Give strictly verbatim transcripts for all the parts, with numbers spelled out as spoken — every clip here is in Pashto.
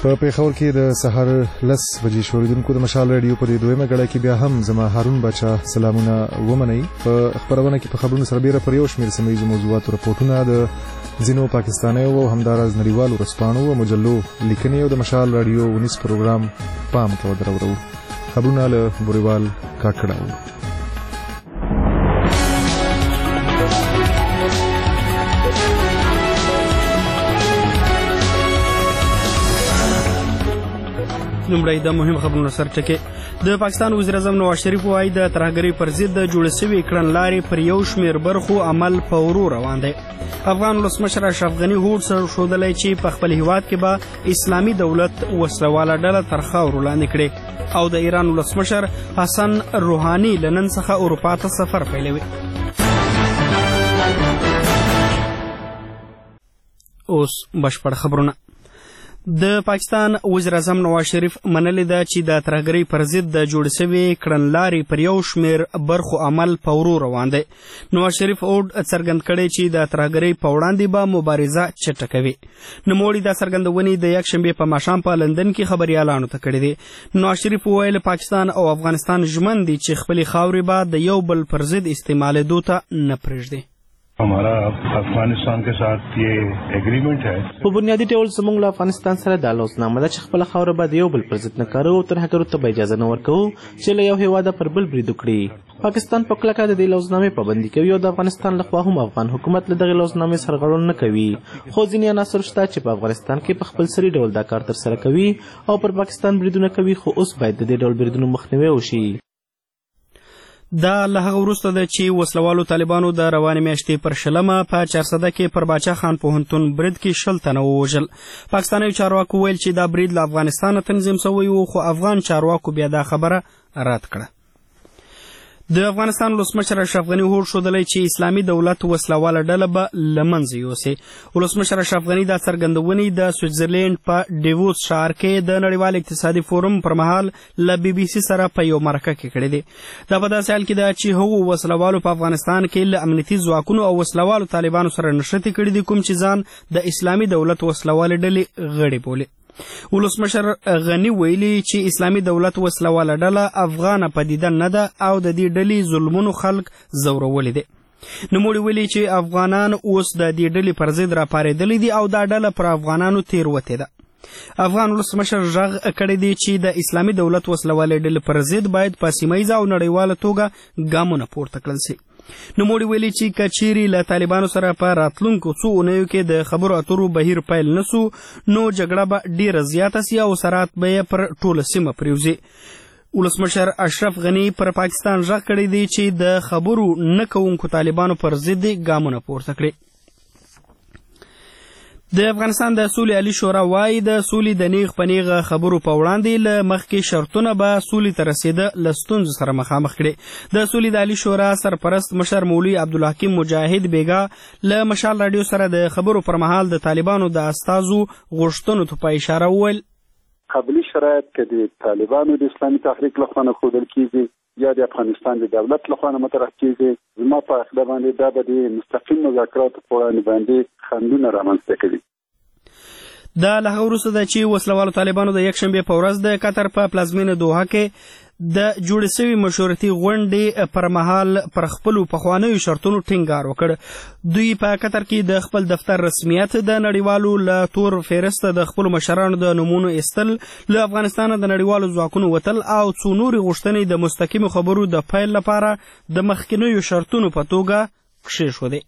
په پېښور کې د سهار لس بجې شوریدونکو د مشال رادیو په دې دویمه غړه کې بیا هم زما هارون بچا سلامونه ومنئ. په خبرونه کې په خبرونو سره بیره پر یو شمېر سیمه ییزو موضوعاتو رپورټونه د ځینو پاکستانیو او همداراز نړیوالو ورځپاڼو او مجلو لیکنې او د مشال رادیو ونیس پروګرام پام ته ودرورو. خبرونه له بوریوال کاکړه. لومړی د مهم خبرونو سرټکي. د پاکستان وزیر اعظم نواز شریف وایي د ترهګرۍ پر ضد د جوړې شوې کړنلارې پر یو شمېر برخو عمل په ورو روان دی. افغان ولسمشر اشرف غني هوډ سره ښودلی چې په خپل هیواد کې به اسلامي دولت وسله ډله تر خاورو لاندې کړي او د ایران ولسمشر حسن روحاني له نن څخه اروپا ته سفر پیلوي. اوس بشپړ خبرونه. د پاکستان وزیر اعظم نواز شریف منلې ده چې د ترهګرۍ پر ضد د جوړې شوې کړنلارې پر یو شمېر برخو عمل په ورو روان دی. نواز شریف هوډ څرګند کړی چې د ترهګرۍ په وړاندې به مبارزه چټکوي. نوموړي دا څرګندونې د یکشنبې په ماښام په لندن کې خبریالانو ته کړې دي. نواز شریف وویل پاکستان او افغانستان ژمن دي چې خپلې خاورې به د یو بل پر ضد استعمالېدو ته نه پرېږدي. हमारा افغانستان के साथ ये एग्रीमेंट है. په بنیادی ډول زموږ له افغانستان سره دا لوزنامه ده چې خپل خاوره به د یو بل پر ضد نه کارو او ترهګرو ته به اجازه نه ورکوو چې له یو هیواده پر بل برید وکړي. پاکستان په کلکه د دې لوزنامې پابندي کوي او د افغانستان لخوا هم افغان حکومت له دغې لوزنامې سرغړونه نه کوي. خو ځینې عناصر شته چې په افغانستان کې په خپل سري ډول دا کار ترسره کوي او پر پاکستان بریدونه کوي، خو اوس باید د دې ډول بریدونو مخنیوی وشي. دا له هغه وروسته ده چې وسلوالو طالبانو د روانې میاشتې پر شلمه په چارسده کې پر باچا خان پوهنتون برید کې شل تنه ووژل. پاکستانیو چارواکو ویل چې دا برید له افغانستانه تنظیم شوی و، خو افغان چارواکو بیا دا خبره رد کړه. د افغانستان ولسمشر اشرف غني هوډ ښودلی چې اسلامي دولت وسلواله ډله به له منځه یوسي. ولسمشر اشرف غني دا څرګندونې د سویټزرلینډ په ډیووس ښار کې د نړیوال اقتصادي فورم پر مهال له بي بي سي سره په یو مرکه کې کړې دي. دا په داسې حال کې ده چې هغو وسلوالو په افغانستان کې له امنیتي ځواکونو او وسلوالو طالبانو سره نښتې کړي دي، کوم چې ځان د اسلامي دولت وسلوالې ډلې غړي بولي. ولسمشر غني ویلي چې اسلامي دولت وسلواله ډله افغانه پدیده نه ده او د دې ډلې ظلمونو خلک ځورولي دي. نوموړي ویلي چې افغانان اوس د دې ډلې پر ضد راپارېدلي دي او دا ډله پر افغانانو تېروتې ده. افغان ولسمشر غږ کړی دی چې د اسلامي دولت وسلوالې ډلې پر ضد باید په سیمه ییزه او نړیواله توګه ګامونه پورته کړل شي. نوموړي ویلي چې که چیرې له طالبانو سره په راتلونکو څو اونیو کې د خبرو اترو بهیر پیل نه سو، نو جګړه به ډیره زیاته سي او سرعت به یې پر ټوله سیمه پرېوځي. ولسمشر اشرف غني پر پاکستان غږ کړی دی چې د خبرو نه کوونکو طالبانو پر ضد ګامونه پورته کړي. د افغانستان د سولې عالي شورا وایي د سولې د نیغ په نیغه خبرو په وړاندې له مخکې شرطونه به سولې ته رسېده له ستونزو سره مخامخ کړي. د سولې د عالي شورا سرپرست مشر مولوي عبدالحکیم مجاهد بیګا له مشال راډیو سره د خبرو پر مهال د طالبانو د استازو غوښتنو ته په اشاره وویل قبلي شرایط که د طالبانو د اسلامي تحریک لخوا نه ښودل کېږي یا د افغانستان د دولت لخوا نه مطرح کېږي، زما په عقیده باندې دا به د مستقیم مذاکراتو په وړاندې باندې خنډونه رامنځته کوي. دا له هغه وروسته ده چې وسلوالو طالبانو د یکشنبې په ورځ د قطر په پلازمینه دوحه کې د جوړې شوې مشورتي غونډې پر مهال پر خپلو پخوانیو شرطونو ټینګار وکړ. دوی په قطر کې د خپل دفتر رسمیت د نړیوالو له تور فهرسته د خپلو مشرانو د نومونو ایستل، له افغانستانه د نړیوالو ځواکونو وتل او څو نورې غوښتنې د مستقیمو خبرو د پیل لپاره د مخکینیو شرطونو په توګه کښېښودې.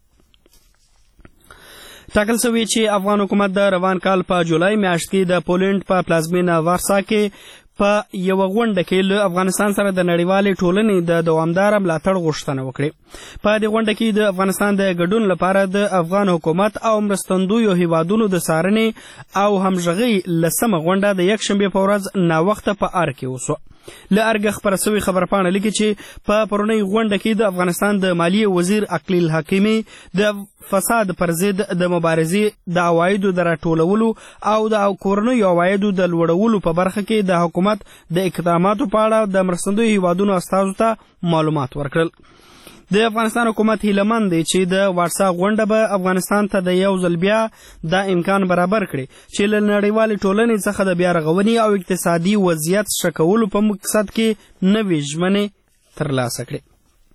ټاکل شوي چې افغان حکومت د روان کال په جولای میاشت کې د پولینډ په پلازمینه وارسا کې په یوه غونډه کې له افغانستان سره د نړیوالې ټولنې د دوامداره ملاتړ غوښتنه وکړي. په دې غونډه کې د افغانستان د ګډون لپاره د افغان حکومت او مرستندویو هیوادونو د څارنې او همغږۍ لسمه غونډه د یکشنبې په ورځ ناوخته په ار کې وسوه. له ارګه خپره سوې خبرپاڼه لیکي چې په پرونۍ غونډه کې د افغانستان د مالیې وزیر عقیل حکیمي د فساد پر ضد د مبارزې د عوایدو د راټولولو او د کورنیو عوایدو د لوړولو په برخه کې د حکومت د اقداماتو په اړه د مرستندویو هیوادونو استازو ته معلومات ورکړل. د افغانستان حکومت هیلهمند دی چې د واټساپ غونډه به افغانستان ته د یو ځل بیا دا امکان برابر کړي چې له نړیوالې ټولنې څخه د بیا رغونې او اقتصادي وضعیت ښه کولو په مقصد کې نوې ژمنې ترلاسه کړي.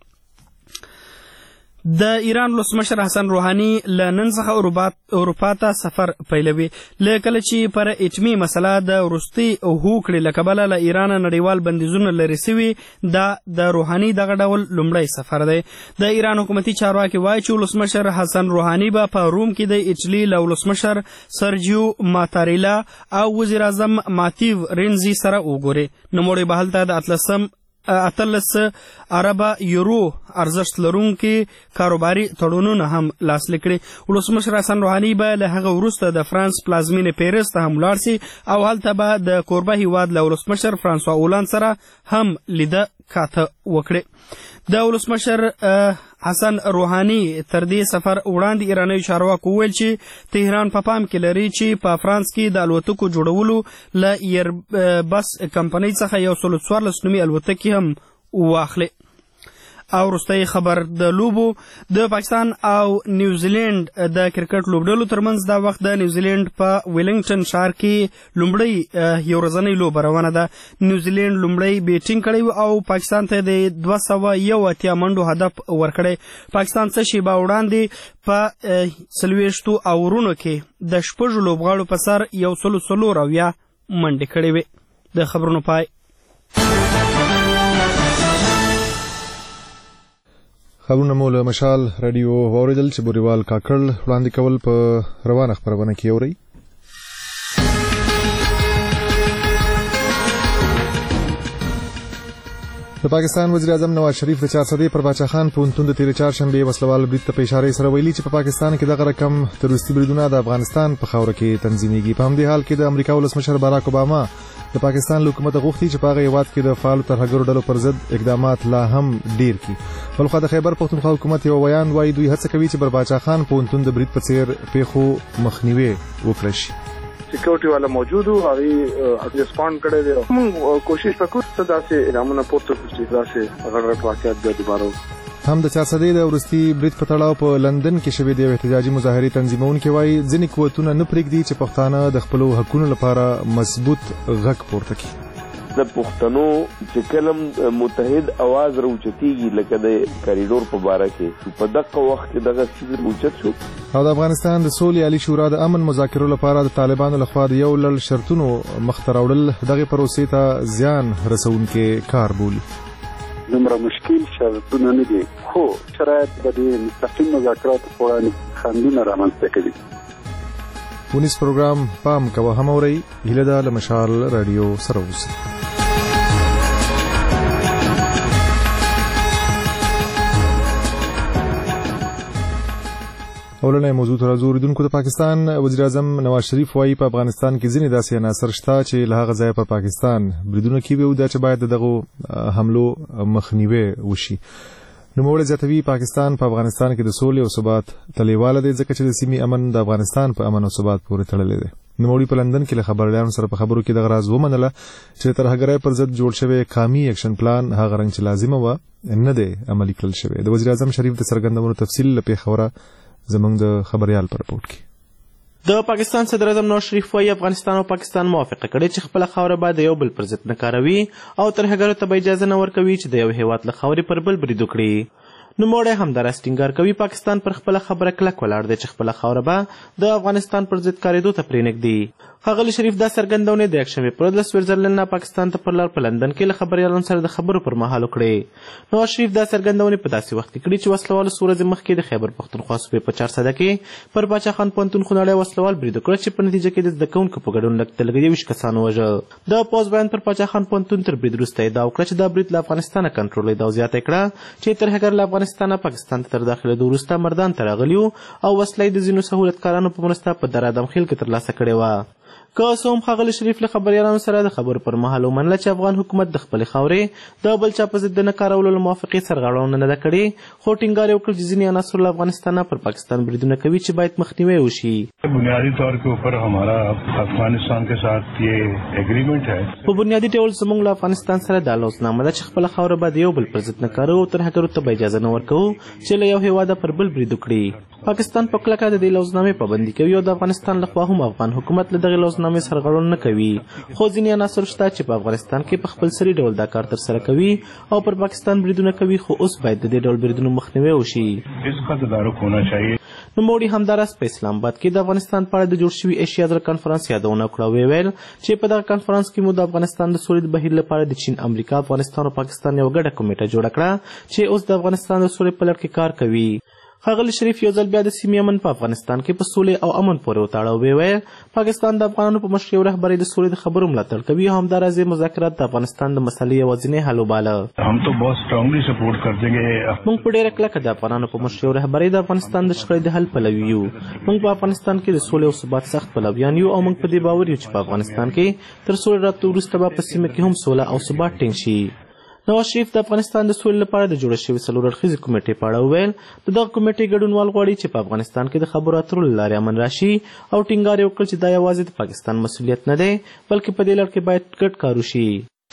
د ایران ولسمشر حسن روحاني له نن څخه اروپا ته سفر پیلوي. له کله چې پر اټمي مسله د وروستي هوکړې له کبله له ایرانه نړیوال بندیزونه لرې سوي، دا د روحاني دغه ډول لومړی سفر دی. د ایران حکومتي چارواکي وایي چې ولسمشر حسن روحاني به په روم کې د اټلي له ولسمشر سرجیو ماتاریلا او وزیر اعظم ماتیو رینزي سره وګوري. نوموړی به هلته د اتلسم اتلس اربه یورو ارزښت لرونکي کاروباري تړونونه هم لاسلیک کړي. ولسمشر حسن روحاني به له هغه وروسته د فرانس پلازمینې پیرس ته هم ولاړ سي او هلته به د کوربه هیواد له ولسمشر فرانسوا اولان سره هم لیده کاته وکړي. د ولسمشر حسن روحاني تر دې سفر وړاندې ایراني چارواکو وویل چې تهران په پام کې لري چې په فرانس کې د الوتکو جوړولو له ایربس کمپنۍ څخه یو سل څوارلس نومي الوتکې هم واخلي. او وروستی خبر د لوبو، د پاکستان او نیوزیلینډ د کرکټ لوبډلو ترمنځ دا وخت د نیوزیلینډ په ویلنګټن ښار کې لومړی یو ورځنۍ لوبه روانه ده. نیوزیلینډ لومړی بیټینګ کړی او پاکستان ته د دوه سوه یو اتیا منډو هدف ورکړی. پاکستان څه شیبه وړاندې په څلوېښتو اورونو کې د شپږو لوبغاړو په سر یو سلو څلور اویا منډې کړې وې. د خبرونو پای. خبرونه مو له مشال رادیو واوریدل چې بوریوال کاکړ وړاندې کول په روانه خبرونه کې اوري. د پاکستان وزیر اعظم نواز شریف د چارسدې پر باچا خان پوهنتون د تېرې چهارشنبې وسلوال برید ته په اشارې سره ویلي چې په پاکستان کې دغه رقم تروریستي بریدونه د افغانستان په خاوره کې تنظیمیږي. په همدې حال کې د امریکا ولسمشر باراک اوباما د پاکستان له حکومت غوښتي چې په هغه هیواد کې د فعالو ترهګرو ډلو پر ضد اقدامات لا هم ډیر کړي. بلخوا د خیبر پښتونخوا حکومت یو بیان وایي دوی هڅه کوي چې پر باچا خان پوهنتون د برید په څیر پیښو مخنیوی وکړي شي. سکیورټي والا موجود وو، هغه ریسپانډ کړی دی. موږ کوشش وکړو چې داسې انعامونه پورته کړو چې داسې غټ غټ واقعیات بیا دوباره هم د چارسدې د وروستي برید په تړاو په لندن کې شوې د احتجاجي مظاهرې تنظیمونکي وایي ځینې قوتونه نه پرېږدي چې پښتانه د خپلو حقونو لپاره مضبوط غږ پورته کړي. د پښتنو چې کلم متحد اواز راوچتېږي لکه د کریډور په باره کې په دغه وخت کې دغه څیز اوچت شو. او د افغانستان د سولې عالي شورا د امن مذاکرو لپاره د طالبانو لخوا د یو لړ شرطونو مخته راوړل دغې پروسې ته زیان رسونکی کار بولي. دومره مشکل شرطونه نه دي، خو شرایط به د مستقیم مذاکراتو په وړاندې خنډونه رامنځته کوي. ونیس پروګرام پام کوه هم اورئ. هیله ده له مشال رادیو سره اوسئ. اولنۍ موضوع تر راځو. اوریدونکو د پاکستان وزیر اعظم نواز شریف وایي په افغانستان کې ځینې داسې عناصر شته چې له هغه ځایه پر پاکستان بریدونه کوي او دا چې باید د دغو حملو مخنیوی وشي. نوموړی زیاتوي پاکستان په افغانستان کې د سولې او ثبات تلیواله دی ځکه چې د سیمې امن د افغانستان په امن او ثبات پورې تړلی دی. نوموړي په لندن کې له خبرلیانو سره په خبرو کې دغه راز ومنله چې د ترهګرۍ پر ضد جوړ شوی قامي اکشن پلان هغه رنګ چې لازمه وه نه دی عملي کړل شوی. د وزیر اعظم شریف د څرګندونو تفصیل له پیښوره زمونږ د خبريال پر رپورټ کې. د پاکستان صدر اعظم نواز شریف وایي افغانستان او پاکستان موافقه کړې چې خپله خاوره به د یو بل پر ضد نه کاروي او ترهګرو ته به اجازه نه ورکوي چې د یو هیواد له خاورې پر بل برید وکړي. نوموړی همداراز ټینګار کوي پاکستان پر خپله خبره کلک ولاړ دی چې خپله خاوره به د افغانستان پر ضد کارېدو ته پرېنږدي. ښاغلي شریف دا څرګندونې د یکشنبې پر ورځ له سویټزرلنډ نه پاکستان ته پر لار په لندن کې له خبریالانو سره د خبرو پر مهال وکړې. نواز شریف دا څرګندونې په داسې وخت کې کړي چې وسلوالو څو ورځې مخکې د خیبر پښتونخوا صوبې په چارسده کې پر باچا خان پوهنتون خونړی وسلوال برید وکړ چې په نتیجه کې د زده کوونکو په ګډون لږ تر لږه یوویشت کسان ووژه. د پوځ بیان پر باچا خان پوهنتون تر برید وروسته ادعا وکړه چې دا برید له افغانستانه کنټرولېده او زیاته کړه چې ترهګر له افغانستانه پاکستان ته تر داخلېدو وروسته مردان ته راغلي وو او وسله یې د ځینو سهولتکارانو په مرسته په در ادم خیل کې ترلاسه کړې وه. که څه هم ښاغلي شریف له خبریالانو سره د خبرو پر مهال ومنله چې افغان حکومت د خپلې خاورې د بل چا په ضد د نه کارولو له موافقې سرغړونه نه ده کړې، خو ټینګار یې وکړ چې ځینې عناصر له افغانستان پر پاکستان بریدونه کوي چې باید مخنیوی وشي. بنیادی طور کے اوپر ہمارا افغانستان کے ساتھ یہ ایگریمنٹ ہے. په بنیادي ډول زموږ له افغانستان سره دا لوزنامه ده چې خپله خاوره به د یو بل پر ضد نه کاروو او ترهګرو ته به اجازه نه ورکوو چې له یو هېواده پر بل برید وکړي. پاکستان په کلکه د دې لوزنامې پابندي کوي او د افغانستان لخوا هم افغان حکومت له دغې لوزنامې سرغړونه نه کوي، خو ځینې عناصر شته چې په افغانستان کې په خپل سري ډول دا کار ترسره کوي او پر پاکستان بریدونه کوي، خو اوس باید د دې ډول بریدونو مخنیوی وشي. اس کا تدارک ہونا چاہیے. نوموړي همداراز په اسلام آباد کې د افغانستان په اړه د جوړ شوي ایشیا زر کنفرانس یادونه وکړه او ویل چې په دغه کنفرانس کې مو د افغانستان د سولې د بهیر لپاره د چین، امریکا، افغانستان او پاکستان یوه ګډه کمیټه جوړه کړه چې اوس د افغانستان د سولې په لړ کې کار کوي. ښاغلي شریف یو ځل بیا د سیمې امن په افغانستان کې په سولې او امن پورې وتاړه او ویل پاکستان د افغانانو په مشر یو رهبرۍ د سولې د خبرو ملاتړ کوي او همداراز یې مذاکرات د افغانستان د مسلې یوازینی حل وباله. ہم تو بہت اسٹرانگلی سپورٹ کر دیں گے. موږ په ډېره کلکه د افغانانو په مشر یو رهبرۍ د افغانستان د شخړې د حل پلوي یو. موږ په افغانستان کې د سولې او ثبات سخت پلویان یو او موږ په دې باور یو چې په افغانستان کې تر سولې راتلو وروسته به په سیمه کې هم سوله او ثبات ټینګ شي. نواز شریف د افغانستان د سولې لپاره د جوړه شوې څلور اړخیزې کمیټې په اړه وویل د دغه کمیټې ګډونوال غواړي چې په افغانستان کې د خبرو اترو له لارې امن راشي او ټینګار یې وکړ چې دا یوازې د پاکستان مسؤلیت نه دی بلکې په دې لړ کې باید ګډ کار وشي.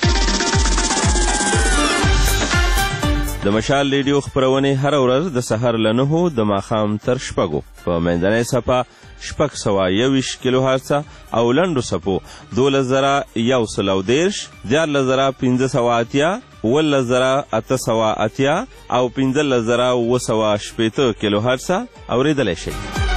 د مشال ریډیو خپرونې هره ورځ د سهار له نهو د ماښام تر شپږو په منځنۍ څپه شپږ سوه یوویشت کیلو هرڅه او لنډو څپو دولس زره یو سل او دېرش، دیارلس زره پنځه سوه اتیا، اوولس زره اته سوه اتیا او پنځلس زره اووه سوه شپېته کیلو هرڅه اورېدلی شئ.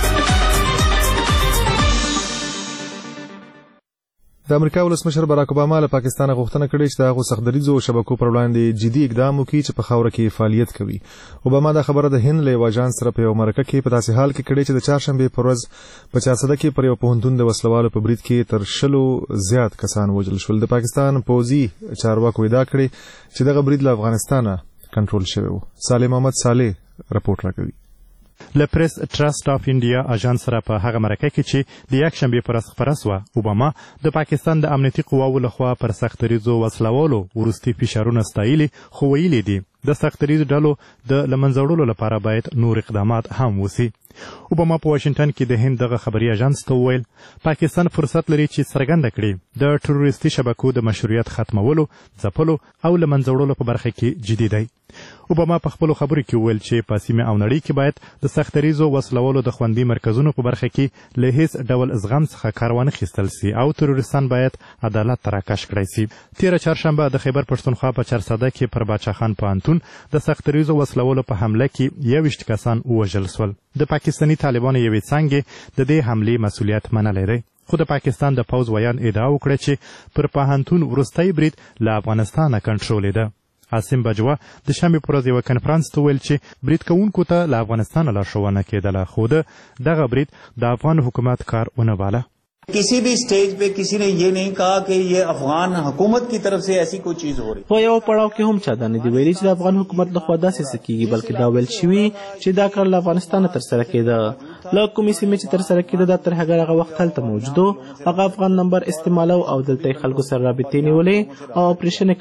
د امریکا ولسمشر باراک اوباما له پاکستان غوښتنه کړې چې د هغو سختدریځو شبکو پر وړاندې جدي اقدام وکړي چې په خاوره کې فعالیت کوي. اوباما دا خبره د هند له یو اژانس سره په یو مرکه کې په داسې حال کې کړې چې د چهارشنبې پر ورځ په چارسده کې پر یو پوهنتون د وسلوالو په برید کې تر شلو زیات کسان وژل شول. د پاکستان پوځي چارواکو ادعا کړې چې دغه برید له افغانستانه کنټرول شوی و. صالح محمد صالح رپورټ راکوي. له پریس ټرست اف انډیا اژانس سره په هغه مرکه کې چې د یکشنبې پر ورځ خپره سوه، اوباما د پاکستان د امنیتي قواو لخوا پر سختدریځو وسلوالو وروستي فشارونه ستایلي، خو ویلي دي د سختدریځو ډلو د له منځه وړلو لپاره باید نور اقدامات هم وسي. اوباما په واشنګټن کې د هند دغه خبري اژانس ته وویل پاکستان فرصت لري چې څرګنده کړي د ټروریستي شبکو د مشروعیت ختمولو، ځپلو او له منځه وړلو په برخه کې جدي دی. اوباما په خپلو خبرو کې وویل چې په سیمه او نړۍ کې باید د سختدریځو وسلوالو د خوندي مرکزونو په برخه کې له هیڅ ډول زغم څخه کار وانخیستل سي او تروریستان باید عدالت ته راکش کړی سي. تېره چهارشنبه د خیبر پښتونخوا په چارسده کې پر باچا خان پوهنتون د سختدریځو وسلوالو په حمله کې یوویشت کسان ووژل سول. د پاکستاني طالبانو یوې څانګې د دې حملې مسؤلیت منلی دی، خو د پاکستان د پوځ ویان ادعا وکړه چې پر پوهنتون وروستی برید له افغانستانه کنټرولېده. عاصم بجوا د شنبې پر ورځ یوه کنفرانس ته ویل چې برید کوونکو ته له افغانستانه لارښوونه کېدله، خو د دغه برید د افغان حکومت کار ونه باله. किसी भी स्टेज पे किसी ने ये नहीं कहा कि ये अफगान हुकूमत की तरफ से ऐसी कोई चीज हो रही. په یو پړاو کې هم چا دا نه دی ویلي چې د افغان حکومت لخوا داسې څه کېږي، بلکې دا ویل شوي چې دا کار له افغانستانه ترسره کېده. له کومې سیمې چې ترسره کېده دا تر هغه هغه وخت هلته موجود و، هغه افغان نمبر استعمالو او دلته یې خلکو سره رابطې نیولې او اپریشن یې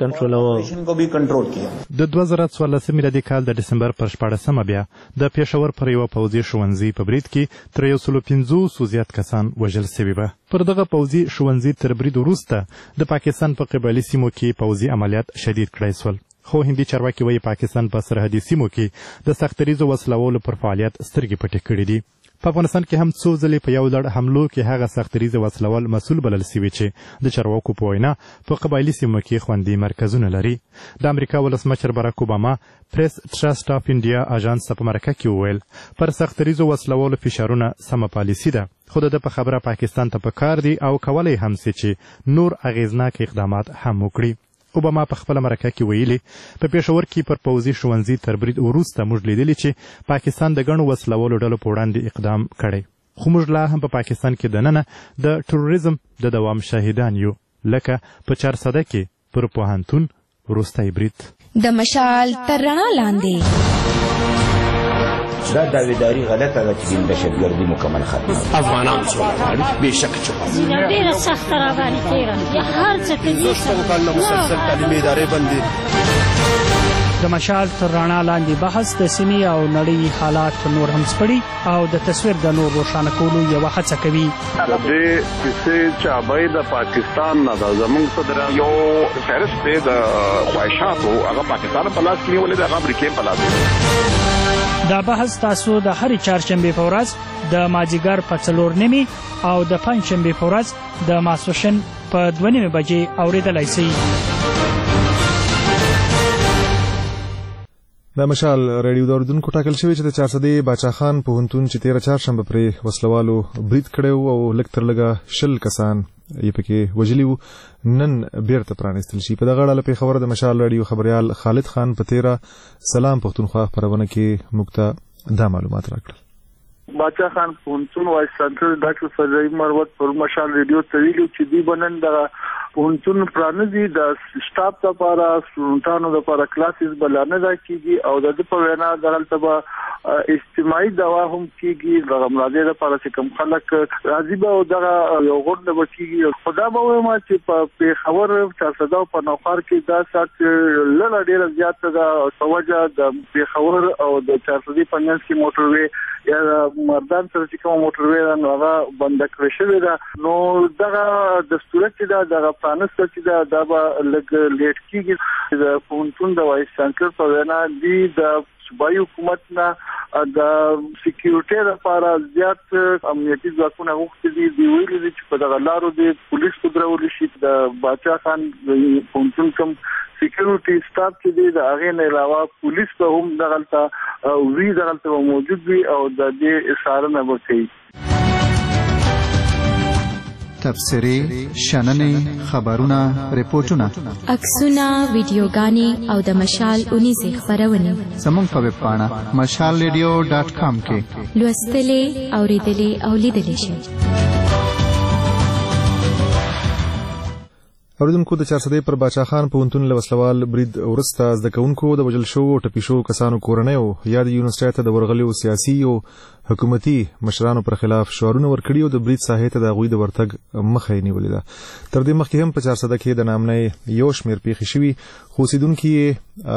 کنټرولوه. د دوه زره څوارلسم میلادي کال د ډسمبر پر شپاړسمه بیا د پېښور پر یوه پوځي ښوونځي په برید کې تر یو سلو پنځوسو زیات کسان وژل سوي به. پر دغه پوځي ښوونځي تر برید وروسته د پاکستان په قبایلي سیمو کې پوځي عملیات شدید کړای سول، خو هندي چارواکي وایي پاکستان په سرحدي سیمو کې د سختدریځو وسلوالو پر فعالیت سترګې پټې کړې دي. په افغانستان کې هم څو ځلې په یو لړ حملو کې هغه سختدریځه وسلوال مسؤل بلل سوي چې د چارواکو په وینا په قبایلي سیمو کې خوندي مرکزونه لري. د امریکا ولسمشر باراک اوباما پریس ټرست اف انډیا اژانس ته په مرکه کې وویل پر سختدریځو وسلوالو فشارونه سمه پالیسي ده، خو د ده په خبره پاکستان ته پکار دي او کولی هم سي چې نور اغیزناک اقدامات هم وکړي. اوباما په خپله مرکه کې ویلي په پېښور کې پر پوځي ښوونځي تر برید وروسته موږ لیدلي چې پاکستان د ګڼو وسلوالو ډلو په وړاندې اقدام کړی، خو موږ لا هم په پاکستان کې دننه د ټروریزم د دوام شاهدان یو، لکه په چارسده کې پر پوهنتون وروستی برید. د مشال تر رڼا لاندې دا داویداری غلطه ده چې دهشتګردي مکمل ختمه. افغانان سوله غواړي، بېشکه چې زینه ډېره سخته را باندې تېره یا هر څه کوي شپږ کلونه مسلسل تعلیمي ادارې بندې. د مشال تر رڼا لاندې بحث د سیمې او نړۍ حالات نور هم سپړي او د تصویر د نور روښانه کولو یوه هڅه کوي. د دې کیسې چابۍ د پاکستان نه ده، زموږ صدر یو فهرست دی د خواهشاتو، هغه پاکستان په لاس کې نیولې ده، هغه امریکې په لاس کې. دا بحث تاسو د هرې چهارشنبې په ورځ د مازدیګر په څلور نیمې او د پنجشنبې په ورځ د ماسپښین په دوه نیمې بجې اورېدلی شئ. د مشال ریډیو د اردوونکو ټاکل شوی چې د چارسدې باچا خان پوهنتون چې تېره چهارشنبه پرې وسلوالو برید کړی و او لږ تر لږه شل کسان یې پکې وژلي وو، نن بیرته پرانیستل شي. په دغه اړه له پېښوره د مشال ریډیو خبریال خالد خان په تېره سلام پښتونخوا خپرونه کې موږ ته دا معلومات راکړل. باچا خان پوهنتون وایس چانسلر ډاکټر فرزي مروت پر مشال ریډیو ته ویلي چې دوی به نن د پوهنتون پرانیزي، د سټاف لپاره سټوډنټانو لپاره کلاسز به لا نه دا کېږي او د ده په وینا دلته به اجتماعي دوا هم کېږي. دغه مراجعې لپاره چې کوم خلک راځي به او دغه یو غونډه به کېږي. خو دا به وایم چې په پېښور چارسده او په نوښار کې دا ساعت لږه ډېره زیاته ده په وجه د پېښور او د چارسدې په منځ کې موټروې یا مردان سره چې کومه موټروې ده نو هغه بنده کړې شوې ده. نو دغه دستوره چې ده دغه پرانسته چې ده دا به لږ لیټ کېږي. د پوهنتون د وایس چانسلر په وینا دوی د صوبایي حکومت نه د سکیورټۍ لپاره زیات امنیتي ځواکونه غوښتي دي. دوی ویلي دي چې په دغه لارو د پولیس ودرول شي. د باچا خان پوهنتون کوم سکیورټي سټاف چې دی د هغې نه علاوه پولیس به هم دغلته وي، دغلته به موجود وي او د دې څارنه به کوي. تبصرې، شننې، خبرونه، ریپورټونه، عکسونه، ویډیوګانې او د مشال اونیزې خپرونې زموږ په ویب پاڼه مشال ریډیو ډاټ کام کې لوستلې، اورېدلې او لیدلې شئ. اوریدونکو د چارسدې پر باچا خان پوهنتون له وسلوال برید وروسته زده کوونکو د وژل شوو ټپي شوو کسانو کورنیو یا د یونیورسټۍ ته د ورغلیو سیاسي او حکومتي مشرانو پر خلاف شعارونه ورکړي او د برید ساحې ته د هغوی د ورتګ مخه یې نیولې ده. تر دې مخکې هم په چارسده کې د نامنۍ یو شمېر پیښې شوي، خو اوسېدونکي یې